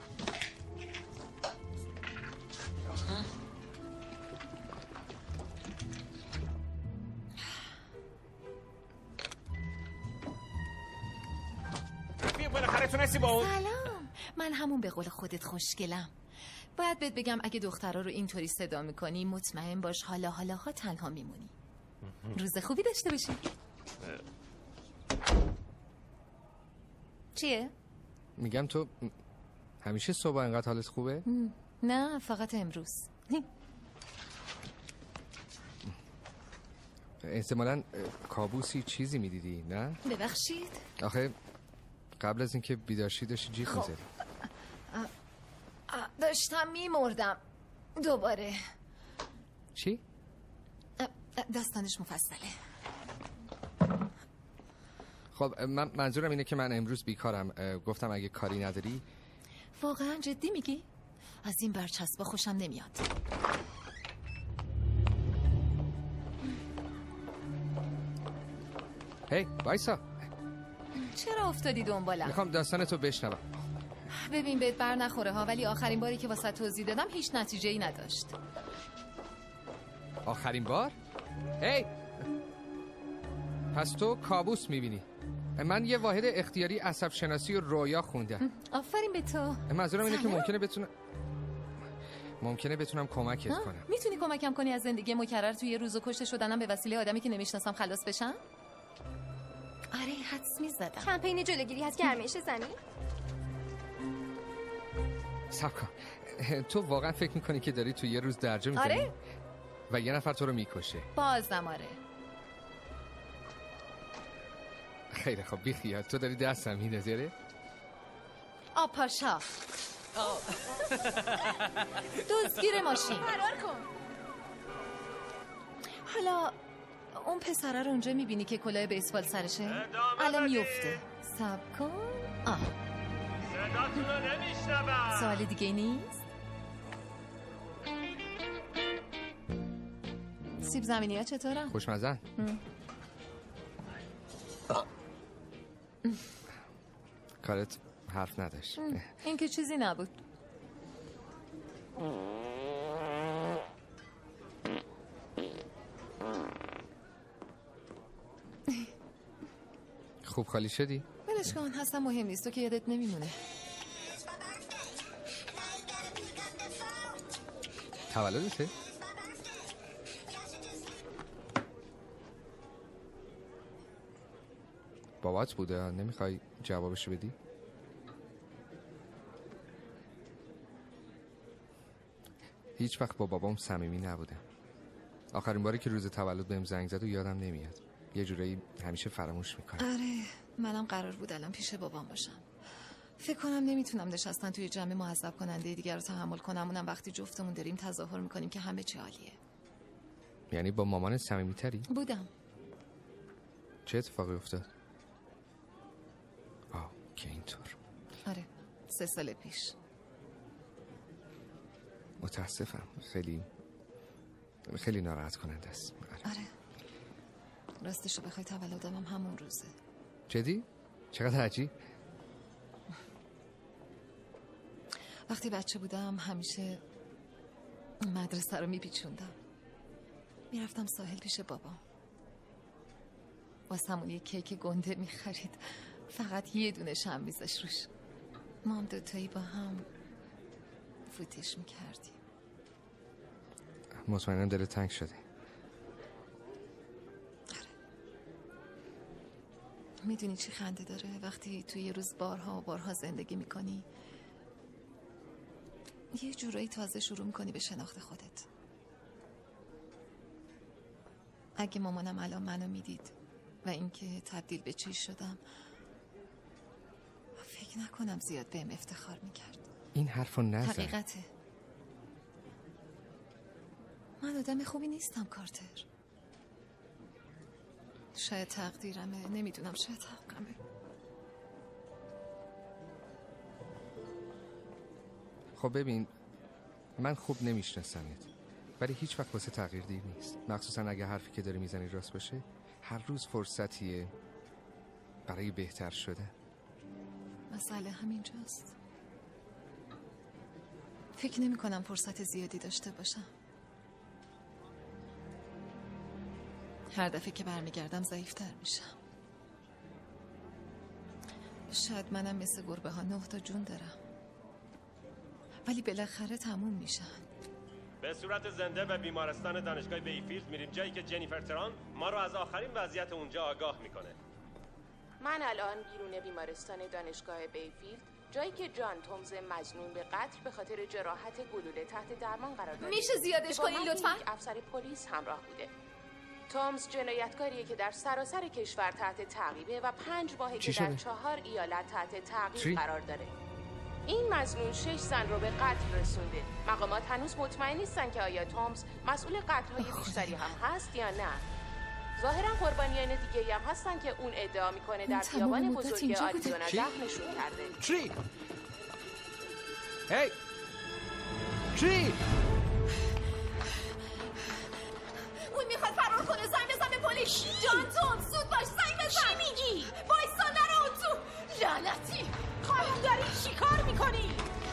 بالاخره تونستی با اون؟ سلام. من همون به قول خودت خوشگلم. باید بهت بگم اگه دخترها رو اینطوری صدا میکنی مطمئن باش حالا تنها میمونی. روز خوبی داشته باشی. چیه؟ میگم تو همیشه صبح انقدر حالت خوبه؟ نه فقط امروز. احتمالاً کابوسی چیزی میدیدی نه؟ ببخشید. آخه قبل از اینکه بیدار شی داشتی جیغ میزدی. داشتم میمردم دوباره. چی؟ داستانش مفصله. خب من منظورم اینه که من امروز بیکارم. گفتم اگه کاری نداری. واقعا جدی میگی؟ از این برچسبا خوشم نمیاد. هی وایسا، چرا افتادی دنبالم؟ میخوام داستانتو بشنوم. ببین بهت بر نخوره ها، ولی آخرین باری که واسه توضیح دادم هیچ نتیجه‌ای نداشت. آخرین بار؟ هی پس تو کابوس میبینی. من یه واحد اختیاری عصب شناسی و رویا خوندم. آفرین به تو. منظورم اینه که ممکنه بتونم کمکت کنم. میتونی کمکم کنی از زندگی مکرر توی یه روز و کشته شدنم به وسیله آدمی که نمیشناسم خلاص بشم؟ آره حدس میزدم. کمپین جلوگیری از گرمایش زمین. صبر کن، تو واقعا فکر میکنی که داری توی یه روز درجا میزنی؟ آره. و یه نفر تو رو میکشه؟ بازم آره. خیلی خب بی خیال، تو داری دستم می‌نذاره؟ آپاشا دزدگیر ماشین. فرار کن. حالا اون پسره رو اونجا میبینی که کلاه بیسبال سرشه؟ الان میفته. صبر کن. صداتون رو نمیشنوم. سوال دیگه نیست؟ سیب زمینی ها چطورن؟ خوشمزن. کارت حرف نداشت. این که چیزی نبود. خوب خالی شدی؟ ولش کن، اصلا مهم نیست، تو که یادت نمیمونه. تولدته؟ بابات بوده، نمیخوای جوابشو بدی؟ هیچ وقت با بابام صمیمی نبودم. آخرین باری که روز تولد بهم زنگ زد و یادم نمیاد. یه جورایی همیشه فراموش میکنم. آره منم قرار بود الان پیش بابام باشم. فکر کنم نمیتونم نشستن توی جمع معذب کننده دیگر رو تحمل کنم، اونم وقتی جفتمون داریم تظاهر میکنیم که همه چی عالیه. یعنی با مامانت صمیمی‌تری؟ بودم. چه اتفاقی افتاد؟ که اینطور. آره 3 سال پیش. متاسفم، خیلی ناراحت کننده است. آره راستشو بخوای تولدم هم همون روزه. جدی؟ چقدر عجیب. وقتی بچه بودم همیشه مدرسه رو میپیچوندم، میرفتم ساحل پیش بابام، واسمون یه کیک گنده میخرید، فقط یه دونه شم میذاش روش، ما هم دوتایی با هم فوتش میکردیم. مطمئنم دلت تنگ شده. میدونی چی خنده داره؟ وقتی توی یه روز بارها و بارها زندگی میکنی، یه جورایی تازه شروع میکنی به شناخت خودت. اگه مامانم الان منو میدید و اینکه تبدیل به چی شدم، فکر نکنم زیاد بهم افتخار میکرد. این حرفو نزن. حقیقته. من آدم خوبی نیستم کارتر. شاید تقدیرمه، نمیدونم، شاید حقمه. خب ببین، من خوب نمیشناسمت، ولی هیچ وقت واسه تغییر دیر نیست. مخصوصا اگه حرفی که داری میزنی راست باشه. هر روز فرصتیه برای بهتر شدن. مسئله همینجاست. فکر نمی کنم فرصت زیادی داشته باشم. هر دفعه که برمیگردم ضعیفتر میشم. شاید منم مثل گربه ها 9 تا جون دارم، ولی بالاخره تموم میشن. به صورت زنده به بیمارستان دانشگاه بیفیلد میریم، جایی که جنیفر تران ما رو از آخرین وضعیت اونجا آگاه میکنه. من الان بیرون بیمارستان دانشگاه بیفیلد، جایی که جان تومز مجنون به قتل به خاطر جراحت گلوله تحت درمان قرار داره. میشه زیادش کنی لطفاً؟ افسر پلیس همراه بوده. تومز جنایتکاریه که در سراسر کشور تحت تعقیبه و 5 ماهه که در 4 ایالت تحت تعقیب قرار داره. این مظنون 6 زن رو به قتل رسونده. مقامات هنوز مطمئن نیستن که آیا تومز مسئول قتل‌های بیشتری هم هست یا نه. ظاهرا قربانیان دیگه‌ای هم هستن که اون ادعا میکنه در خیابان بزرگ آریزونا دفنشون کرده. چی؟ هی! چی؟ اون میخواد فرار کنه. زنگ بزن به پلیس. جان تومز زود باش، زنگ بزن. چی میگی؟ وایسا نرو اون تو. لعنتی خانم داری چی کار میکنی؟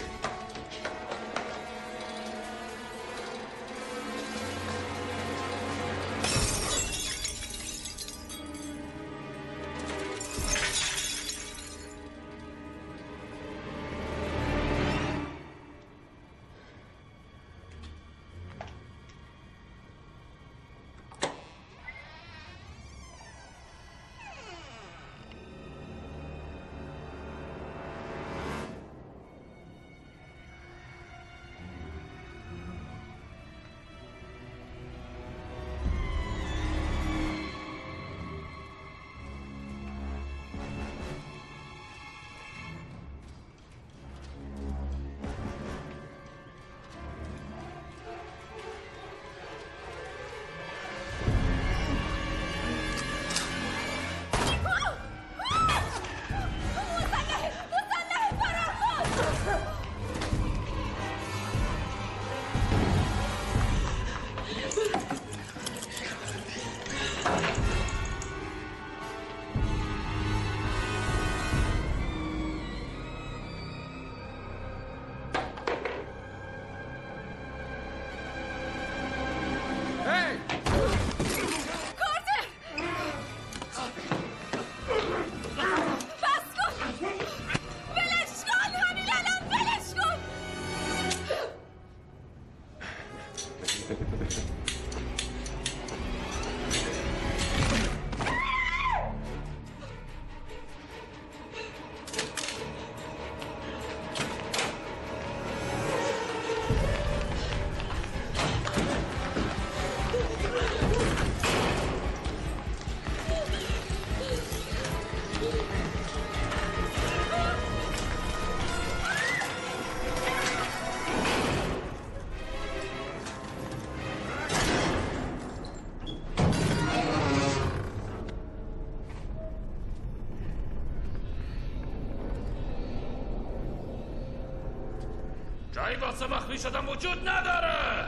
جایی واسه مخفی شدن وجود نداره.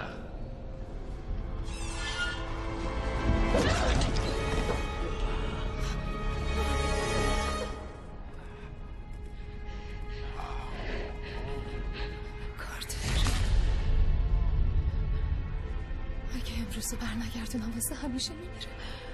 اگه امروز رو برنگردونم واسه همیشه میمیره.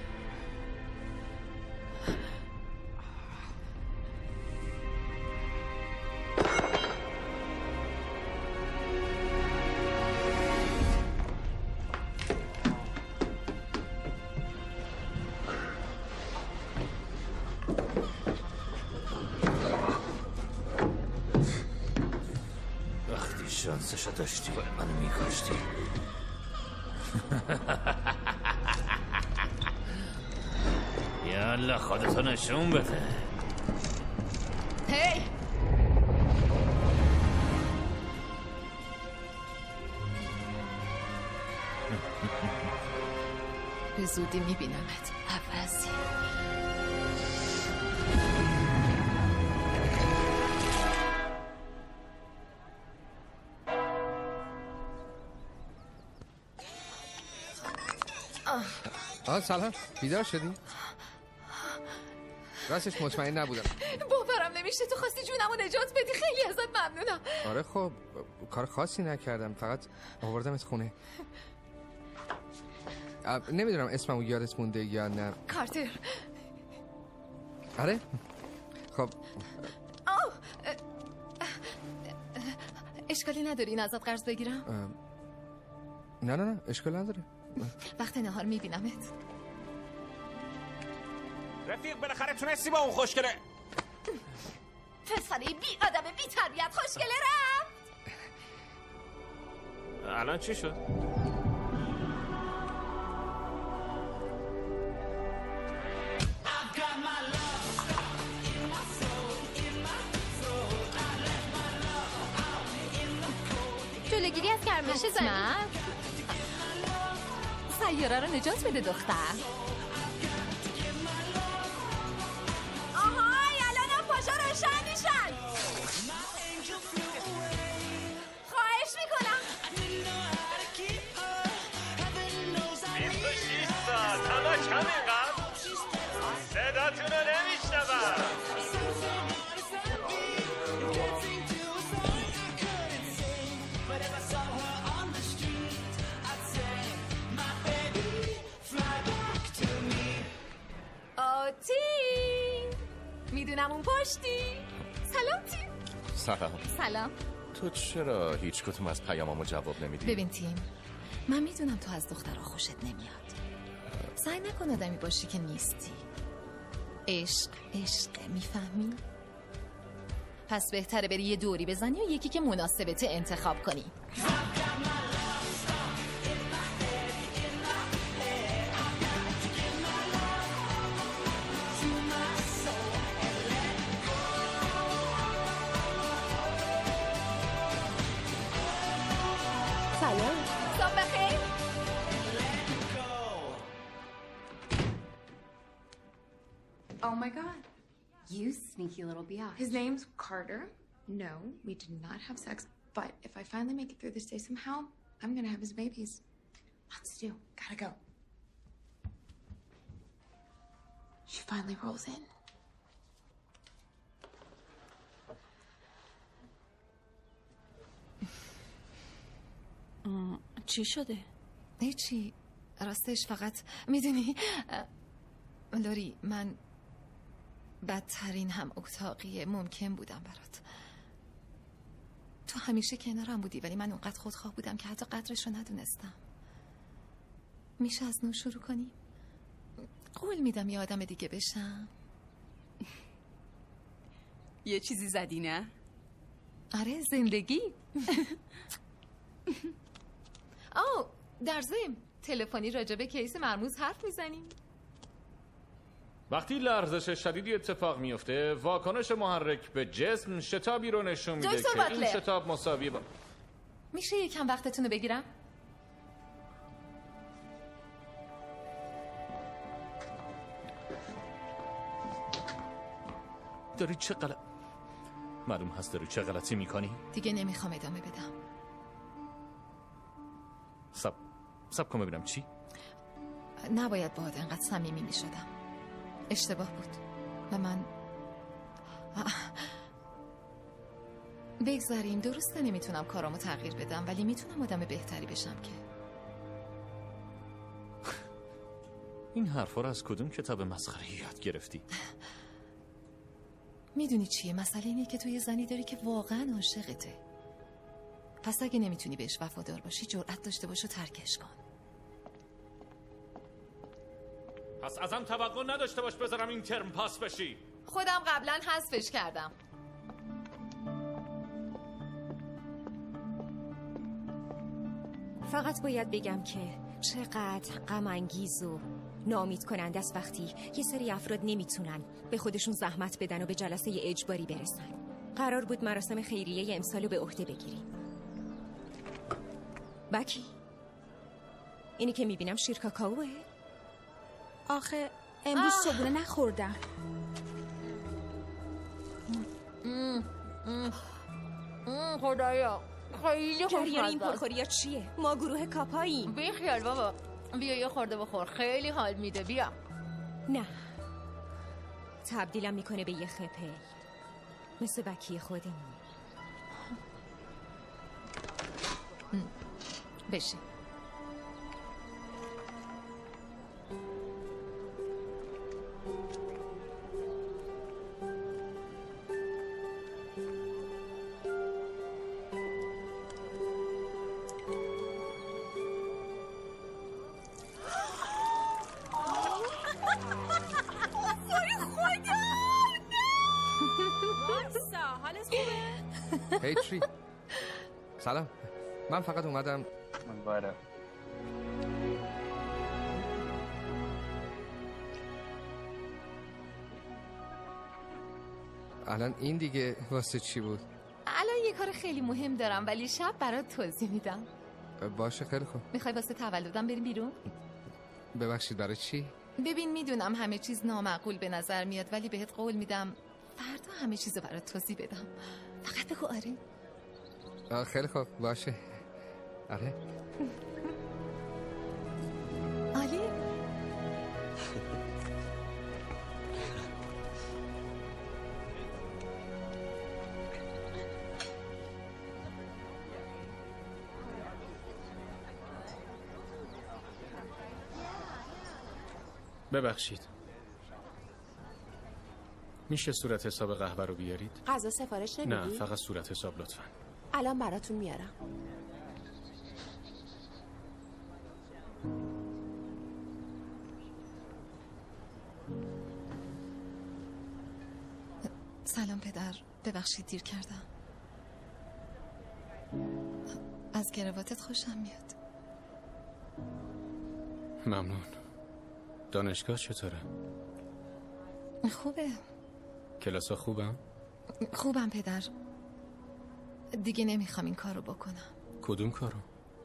وقتی شانسشو داشتی باید منو میکاشتی. یالا خودتو نشون بده. هی به زودی میبینمت عوضی. سلام، بیدار شدی؟ راستش مطمئن نبودم. باورم نمیشه تو خواستی جونمو نجات بدی. خیلی ازت ممنونم. آره خب کار خاصی نکردم، فقط آوردمت خونه. نمیدونم اسممو یادت مونده یا نه. کارتر. آره خب اشکالی نداری این ازت قرض بگیرم؟ نه اشکال نداره. وقت نهار میبینمت. رفیق بالاخره تونستی با اون خوشگله. پسری بی آدم بی تربیت خوشگله رفت. الان چی شد؟ جلوگیری از گرمش زمین. سیاره رو نجات بده دختر. آهای الان پاشا روشن میشن. خواهش میکنم. 26 ساعت همه کم اینقدر صداتون پاشتی؟ سلام تیم. سلام. تو چرا هیچ کدوم از پیامامو جواب نمیدی؟ ببین تیم، من میدونم تو از دخترها خوشت نمیاد. سعی نکن آدمی باشی که نیستی. عشق میفهمی؟ پس بهتره بری یه دوری بزنی و یکی که مناسبته انتخاب کنی. سلام. صبح بخیر. Oh my god. You sneaky little biatch. His name's Carter. No, we did not have sex. But if I finally make it through this day somehow, I'm gonna have his babies. Lots to do. Gotta go. She finally rolls in. چی شده؟ هیچی. راستش فقط میدونی لوری، من بدترین هم اتاقی ممکن بودم برات. تو همیشه کنارم بودی ولی من اونقدر خودخواه بودم که حتی قدرش رو ندونستم. میشه از نو شروع کنیم؟ قول میدم یه آدم دیگه بشم. یه چیزی زدی نه؟ آره، زندگی. در ضمن تلفنی راجع به کیس مرموز حرف میزنیم. وقتی لرزش شدیدی اتفاق میفته، واکنش محرک به جسم شتابی رو نشون میده که این شتاب مساوی با میشه یکم وقتتون رو بگیرم؟ داری معلوم هست داری چه غلطی میکنی؟ دیگه نمیخوام ادامه بدم. سب کن ببینم چی؟ نباید باهات انقدر صمیمی میشدم. اشتباه بود و من بگذاریم. درسته نمیتونم کارامو تغییر بدم ولی میتونم آدم بهتری بشم. که این حرفا رو از کدوم کتاب مسخره یاد گرفتی؟ میدونی چیه؟ مسئله اینه که تو یه زنی داری که واقعا عاشقته. پس اگه نمیتونی بهش وفادار باشی جرأت داشته باش و ترکش کن. پس ازم توقع نداشته باش بذارم این ترم پاس بشی. خودم قبلا حذفش کردم. فقط باید بگم که چقدر غم انگیز و ناامید کننده است وقتی یه سری افراد نمیتونن به خودشون زحمت بدن و به جلسه اجباری برسن. قرار بود مراسم خیریه امسال رو به عهده بگیری. بکی اینی که میبینم شیر کاکائوه؟ آخه امروز صبحونه نخوردم. خدایا خیلی جریان این پرخوریا چیه؟ ما گروه کاپاییم. بیخیال بابا، بیا یه خورده بخور، خیلی حال میده. بیا. نه، تبدیلم میکنه به یه خپل مثل بکی خودمون. بشه. هی تری، سلام. من فقط اومدم الان این دیگه واسه چی بود؟ الان یه کار خیلی مهم دارم ولی شب برات توضیح میدم. باشه خیلی خوب. میخوای واسه تولدم بریم بیرون؟ ببخشید برای چی؟ ببین میدونم همه چیز نامعقول به نظر میاد ولی بهت قول میدم فردا همه چیزو برات توضیح بدم. فقط بگو آره. خیلی خوب باشه. آره. عالی. ببخشید. میشه صورت حساب قهوه رو بیارید؟ غذا سفارش نمیدی؟ نه، فقط صورت حساب لطفا. الان براتون میارم. سلام پدر، ببخشید دیر کردم. از کراواتت خوشم میاد. ممنون. دانشگاه چطوره؟ خوبه. کلاسا خوبم؟ خوبم پدر. دیگه نمیخوام این کارو بکنم. کدوم کارو؟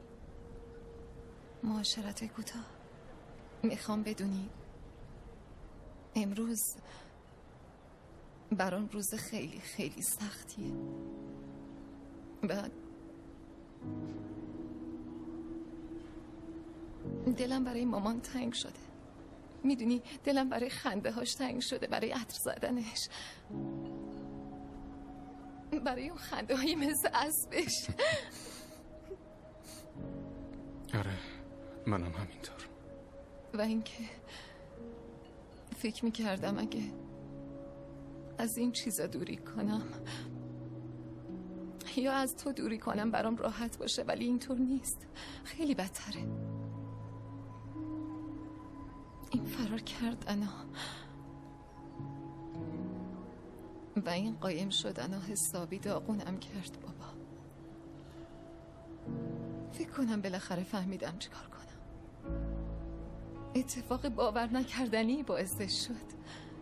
معاشرت کوتاه. میخوام بدونی امروز برام روز خیلی خیلی سختیه. بعد دلم برای مامان تنگ شده. میدونی دلم برای خنده هاش تنگ شده، برای عطر زدنش، برای اون خنده هایی مثل اسبش. آره منم همینطور. و اینکه فکر میکردم اگه از این چیزا دوری کنم یا از تو دوری کنم برام راحت باشه، ولی اینطور نیست. خیلی بدتره. این فرار کردن و این قایم شدن حسابی داغونم کرد بابا. فکر کنم بالاخره فهمیدم چیکار کنم. اتفاق باور نکردنی باعثش شد،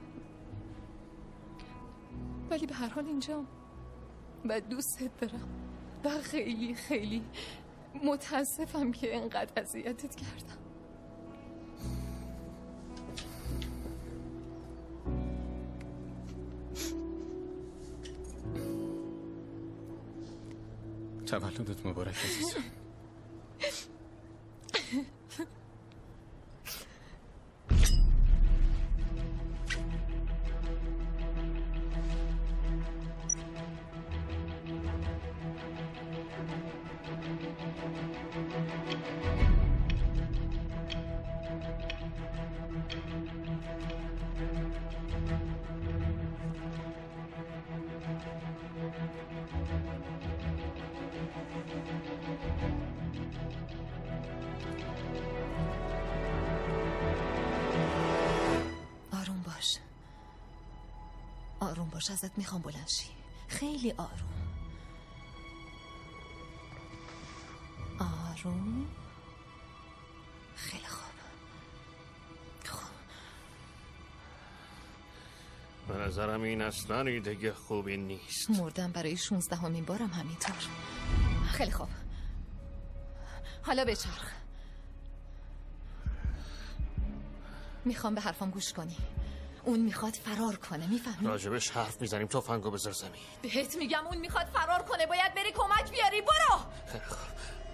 ولی به هر حال اینجام و دوستت دارم و خیلی خیلی متاسفم که اینقدر اذیتت کردم. تولدت مبارک عزیزم. آروم باش، ازت میخوام بلند شی. خیلی آروم. آروم. خیلی خوب. به نظرم این اصلا ایده خوبی نیست. مردم برای 16مین بارم همینطور. خیلی خوب. حالا بچرخ. میخوام به حرفم گوش کنی. اون میخواد فرار کنه، میفهمی؟ راجبش حرف میزنیم، تفنگو بذار زمین. بهت میگم اون میخواد فرار کنه، باید بری کمک بیاری. برو. خیلی خوب.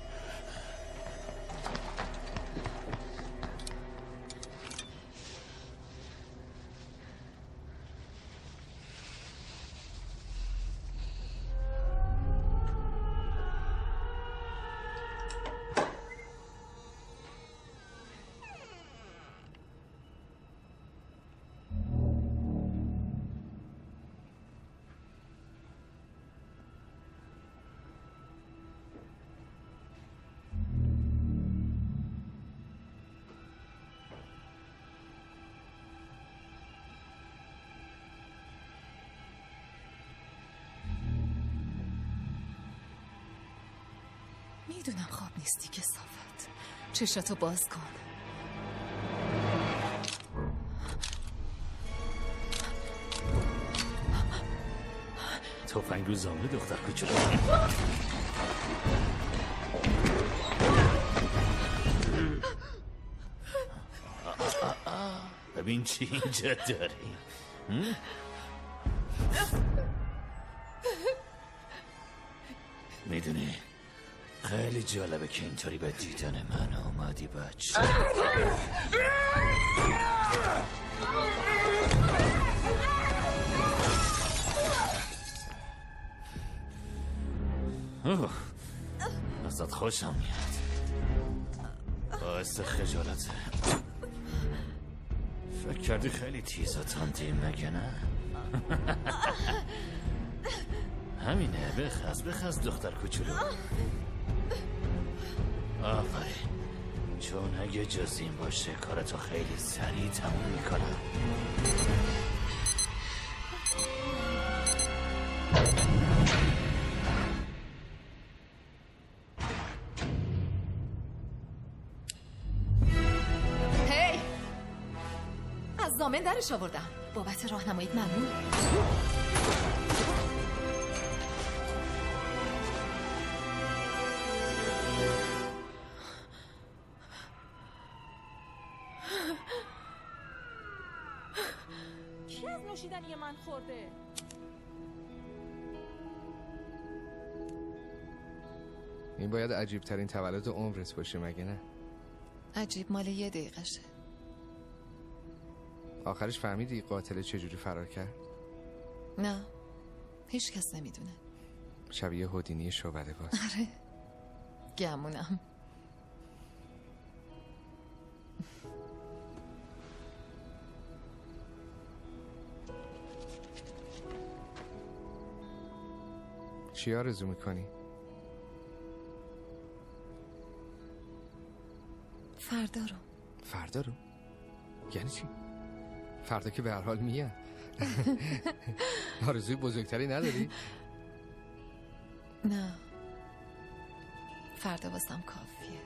میدونم خواب نیستی که صافت. چشاتو باز کن. تفنگ رو زامه دختر کوچولو. ببین چی اینجا داری. میدونی خیلی جالبه که اینطوری به دیدن من اومدی بچه. ازت خوشم میاد. باعث خجالته. فکر کردی خیلی تیز و تندی مگه نه؟ همینه، بخز دختر کوچولو. آفرین. چون اگه جز این باشه کارتو خیلی سریع تموم میکنم. هی! از ضامن درش آوردم. بابت راهنماییت ممنون. کی از نوشیدنی من خورده؟ این باید عجیب ترین تولد عمرت باشه مگه نه؟ عجیب مال 1 دقیقشه. آخرش فهمیدی قاتل چجوری فرار کرد؟ نه، هیچ کس نمیدونه. شبیه هودینی شعبده باز. آره، گمونم. چی آرزو میکنی؟ فردا رو. فردا رو؟ یعنی چی؟ فردا که به هر حال میاد. آرزوی بزرگتری نداری؟ نه، فردا واسم کافیه.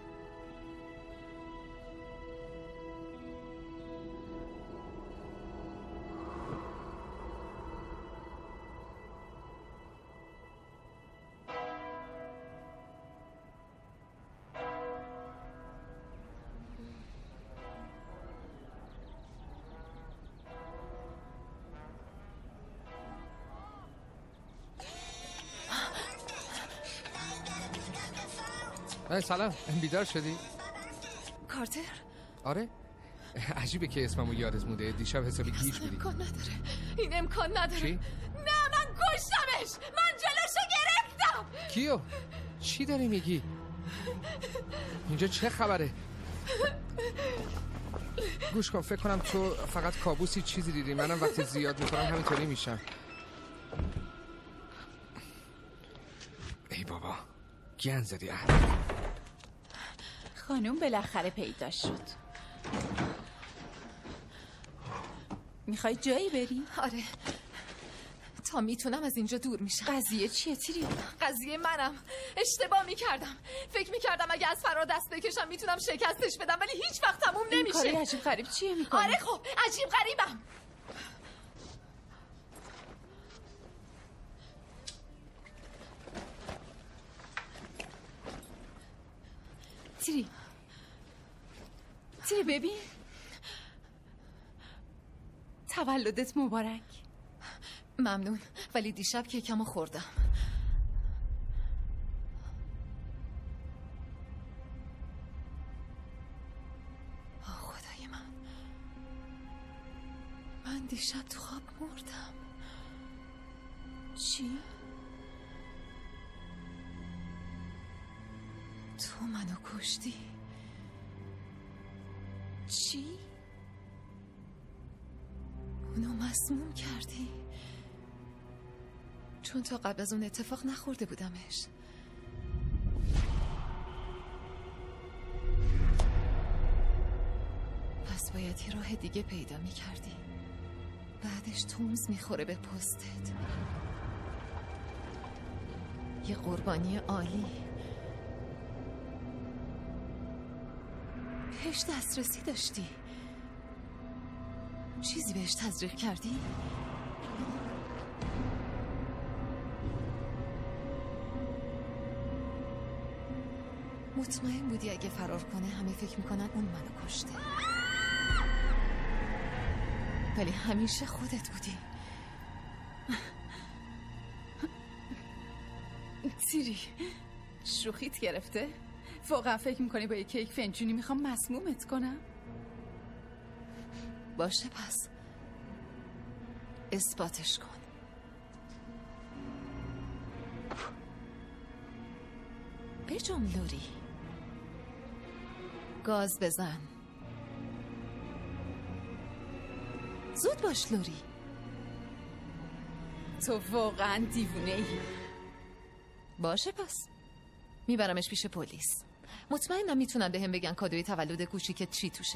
سلام، بیدار شدی؟ کارتر؟ آره؟ عجیبه که اسممو یادت مونده. دیشب حسابی گیج بودی. امکان نداره. این امکان نداره. چی؟ نه، من کشتمش. من جلوشو گرفتم. کیو؟ چی داری میگی؟ اینجا چه خبره؟ گوش کن، فکر کنم تو فقط کابوسی چیزی دیدی. منم وقتی زیاد میکنم همینطوری میشم. ای بابا، گند زدی. خانوم بالاخره پیدا شد. میخوای جایی بری؟ آره، تا میتونم از اینجا دور میشم. قضیه چیه تیری؟ قضیه منم. اشتباه میکردم. فکر میکردم اگه از فرار دست بکشم میتونم شکستش بدم، ولی هیچ وقت تموم نمیشه. این کاری عجیب غریب چیه میکنی؟ آره خب، عجیب غریبم. تیری ببین، تولدت مبارک. ممنون، ولی دیشب کیکمو خوردم. خدای من دیشب تو خواب مردم. چی؟ تو منو کشتی. چی؟ اونو مسموم کردی. چون تا قبل از اون اتفاق نخورده بودمش. پس باید یه راه دیگه پیدا میکردی. بعدش تومز میخوره به پستت. یه قربانی عالی. بهش دسترسی داشتی. چیزی بهش تزریق کردی؟ مطمئن بودی اگه فرار کنه همه فکر میکنن اون منو کشته. ولی همیشه خودت بودی. تیری، شوخیت گرفته؟ واقعا فکر میکنی با یه کیک فنجونی میخوام مسمومت کنم؟ باشه پس اثباتش کن. بجم لوری، گاز بزن. زود باش لوری. تو واقعا دیوونه ای. باشه پس میبرمش پیش پلیس. مطمئنم میتونن بهم بگن کادوی تولد کوچیکت چی توشه.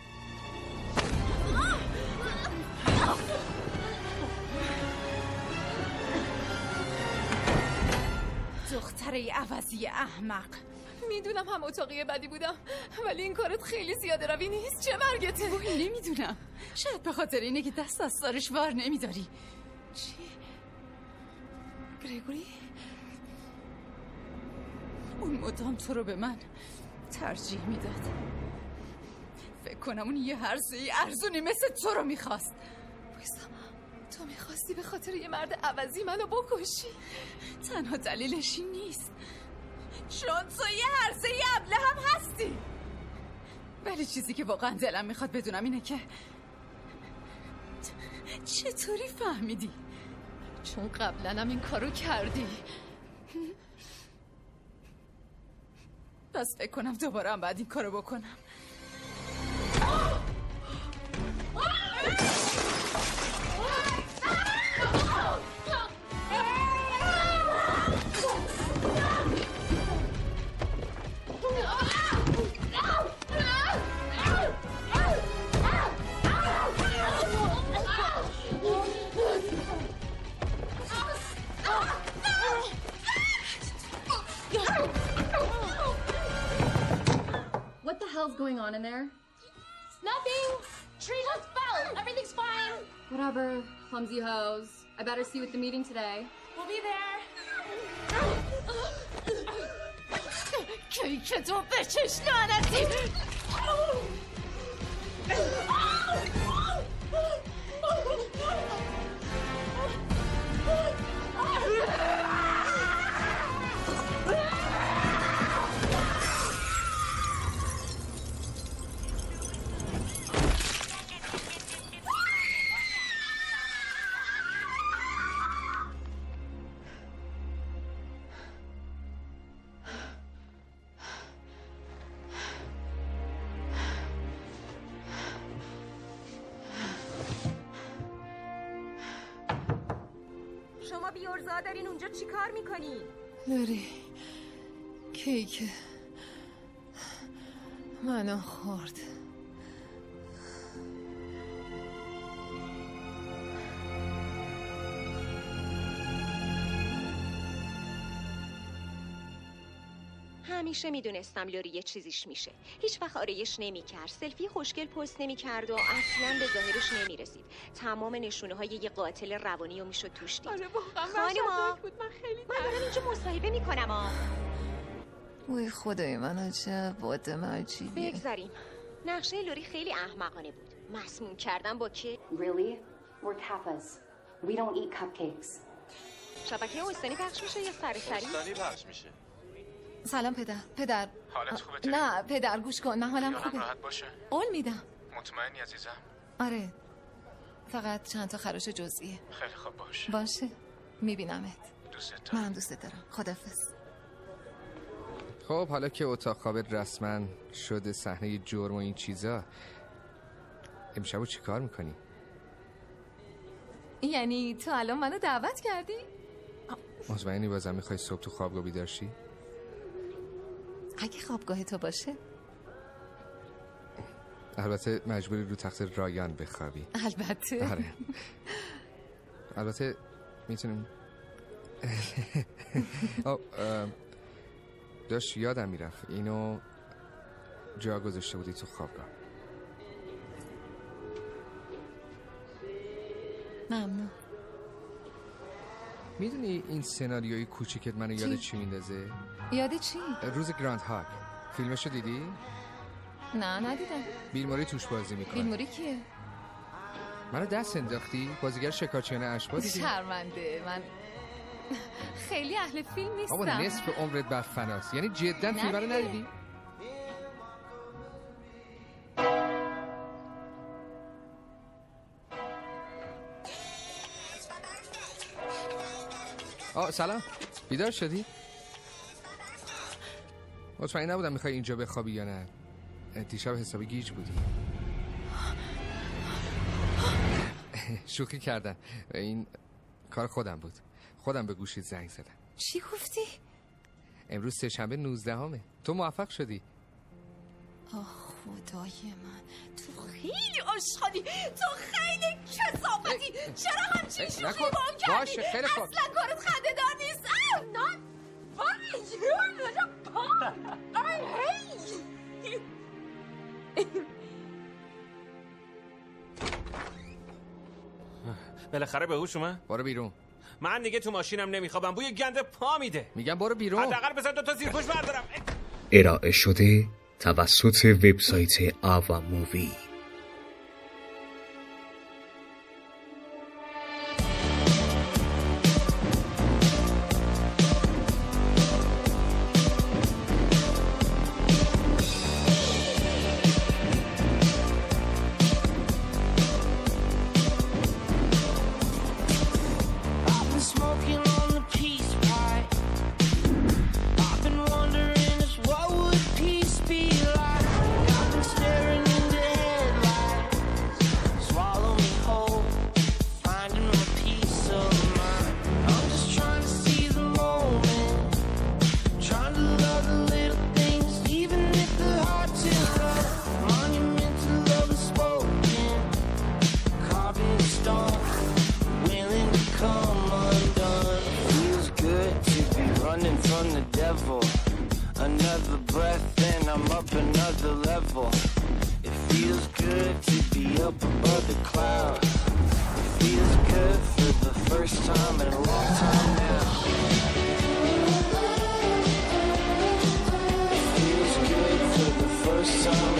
دختره عوضی احمق. میدونم هم اتاقی بدی بودم، ولی این کارت خیلی زیاده روی نیست. چه مرگته؟ نمیدونم، شاید به خاطر اینه که دست از سرش ور نمیداری. چی؟ گریگوری؟ اون مدام تو رو به من ترجیح میداد. فکر کنم اون یه هرزه‌ای ارزونی مثل تو رو میخواست. بایستم، تو میخواستی به خاطر یه مرد عوضی منو بکشی؟ تنها دلیلش این نیست، چون تو یه هرزه‌ای ابله هم هستی. ولی چیزی که واقعا دلم میخواد بدونم اینه که چطوری فهمیدی؟ چون قبلا هم این کارو کردی. پس فکر کنم دوباره هم باید این کارو بکنم. What the hell's going on in there? Nothing. Tree just fell. Everything's fine. Whatever, clumsy hoes. I better see you at the meeting today. We'll be there. کیک تو بچش لعنتی. شما بیورزا دارین اونجا چی کار میکنی؟ لوری، کیک منو خورد. همیشه میدونستم لوری یه چیزیش میشه. هیچ وقت آرایش نمیکرد، سلفی خوشگل پست نمیکرد و اصلا به ظاهرش نمیرسید. تمام نشونه های یه قاتل روانی رو میشد توش دید. آره واقعا خانوما، بود. من خیلی من دارم اینجا مصاحبه میکنم. وای خدای من، عجب آدم عجیبیه. بگذاریم. نقشه لوری خیلی احمقانه بود. مسموم کردن با که Really? We're Kappas. We don't eat cupcakes. شبکه استانی پخش میشه یا سرسری؟ استانی پخش میشه. سلام پدر. حالت خوبه؟ نه پدر گوش کن، من حالم خوبه. راحت باشه. قول میدم. مطمئنی عزیزم؟ آره، فقط چند تا خراش جزئیه. خیلی خوب باشه. باشه، میبینمت. دوست دارم. منم دوست دارم. خداحافظ. خب حالا که اتاق خوابت رسما شده صحنه جرم و این چیزا، امشبو چی کار میکنی؟ یعنی تو الان منو دعوت کردی؟ مطمئنی بازم میخوای صبح تو خوابگاه بیدار شی؟ اگه خوابگاه تو باشه. البته مجبوری رو تخت رایان بخوابی. البته. آره. البته میتونیم داشت یادم میرفت اینو جا گذاشته بودی تو خوابگاه. ممنون. میدونی این سناریوی کوچیکت منو یاد چی میندازه؟ یاد چی؟ روز گراند هاک. فیلمشو دیدی؟ نه ندیدم. بیل موری توش بازی میکنه. بیل موری کیه؟ منو دست انداختی؟ بازیگر شکارچیان اشباح دیدی؟ شرمنده، من خیلی اهل فیلم نیستم. اما نصف عمرت بر فناست. یعنی جدا فیلم رو ندیدی؟ سلام، بیدار شدی؟ مطمئن نبودم میخوای اینجا بخوابی یا نه. دیشب حسابی گیج بودی. شوخی کردن. این کار خودم بود. خودم به گوشیت زنگ زدم. چی گفتی؟ امروز سه‌شنبه 19 تو موفق شدی. آه خدای من، تو خیلی آشغالی، تو خیلی کثافتی. چرا همچین شوخی با هم کردی؟ باشه خیلی خوب. اصلا کارت خنده‌دار نیست. not funny. You're such a punk. I hate you. بالاخره به هوش اومد؟ برو بیرون. من دیگه تو ماشینم نمیخوابم، بوی گند پا میده. میگم برو بیرون. حداقل بذار دو تا زیرپوش بردارم. ارائه شده توسط وبسایت آوا مووی. Another breath and I'm up another level. It feels good to be up above the clouds. It feels good for the first time in a long time now. It feels good for the first time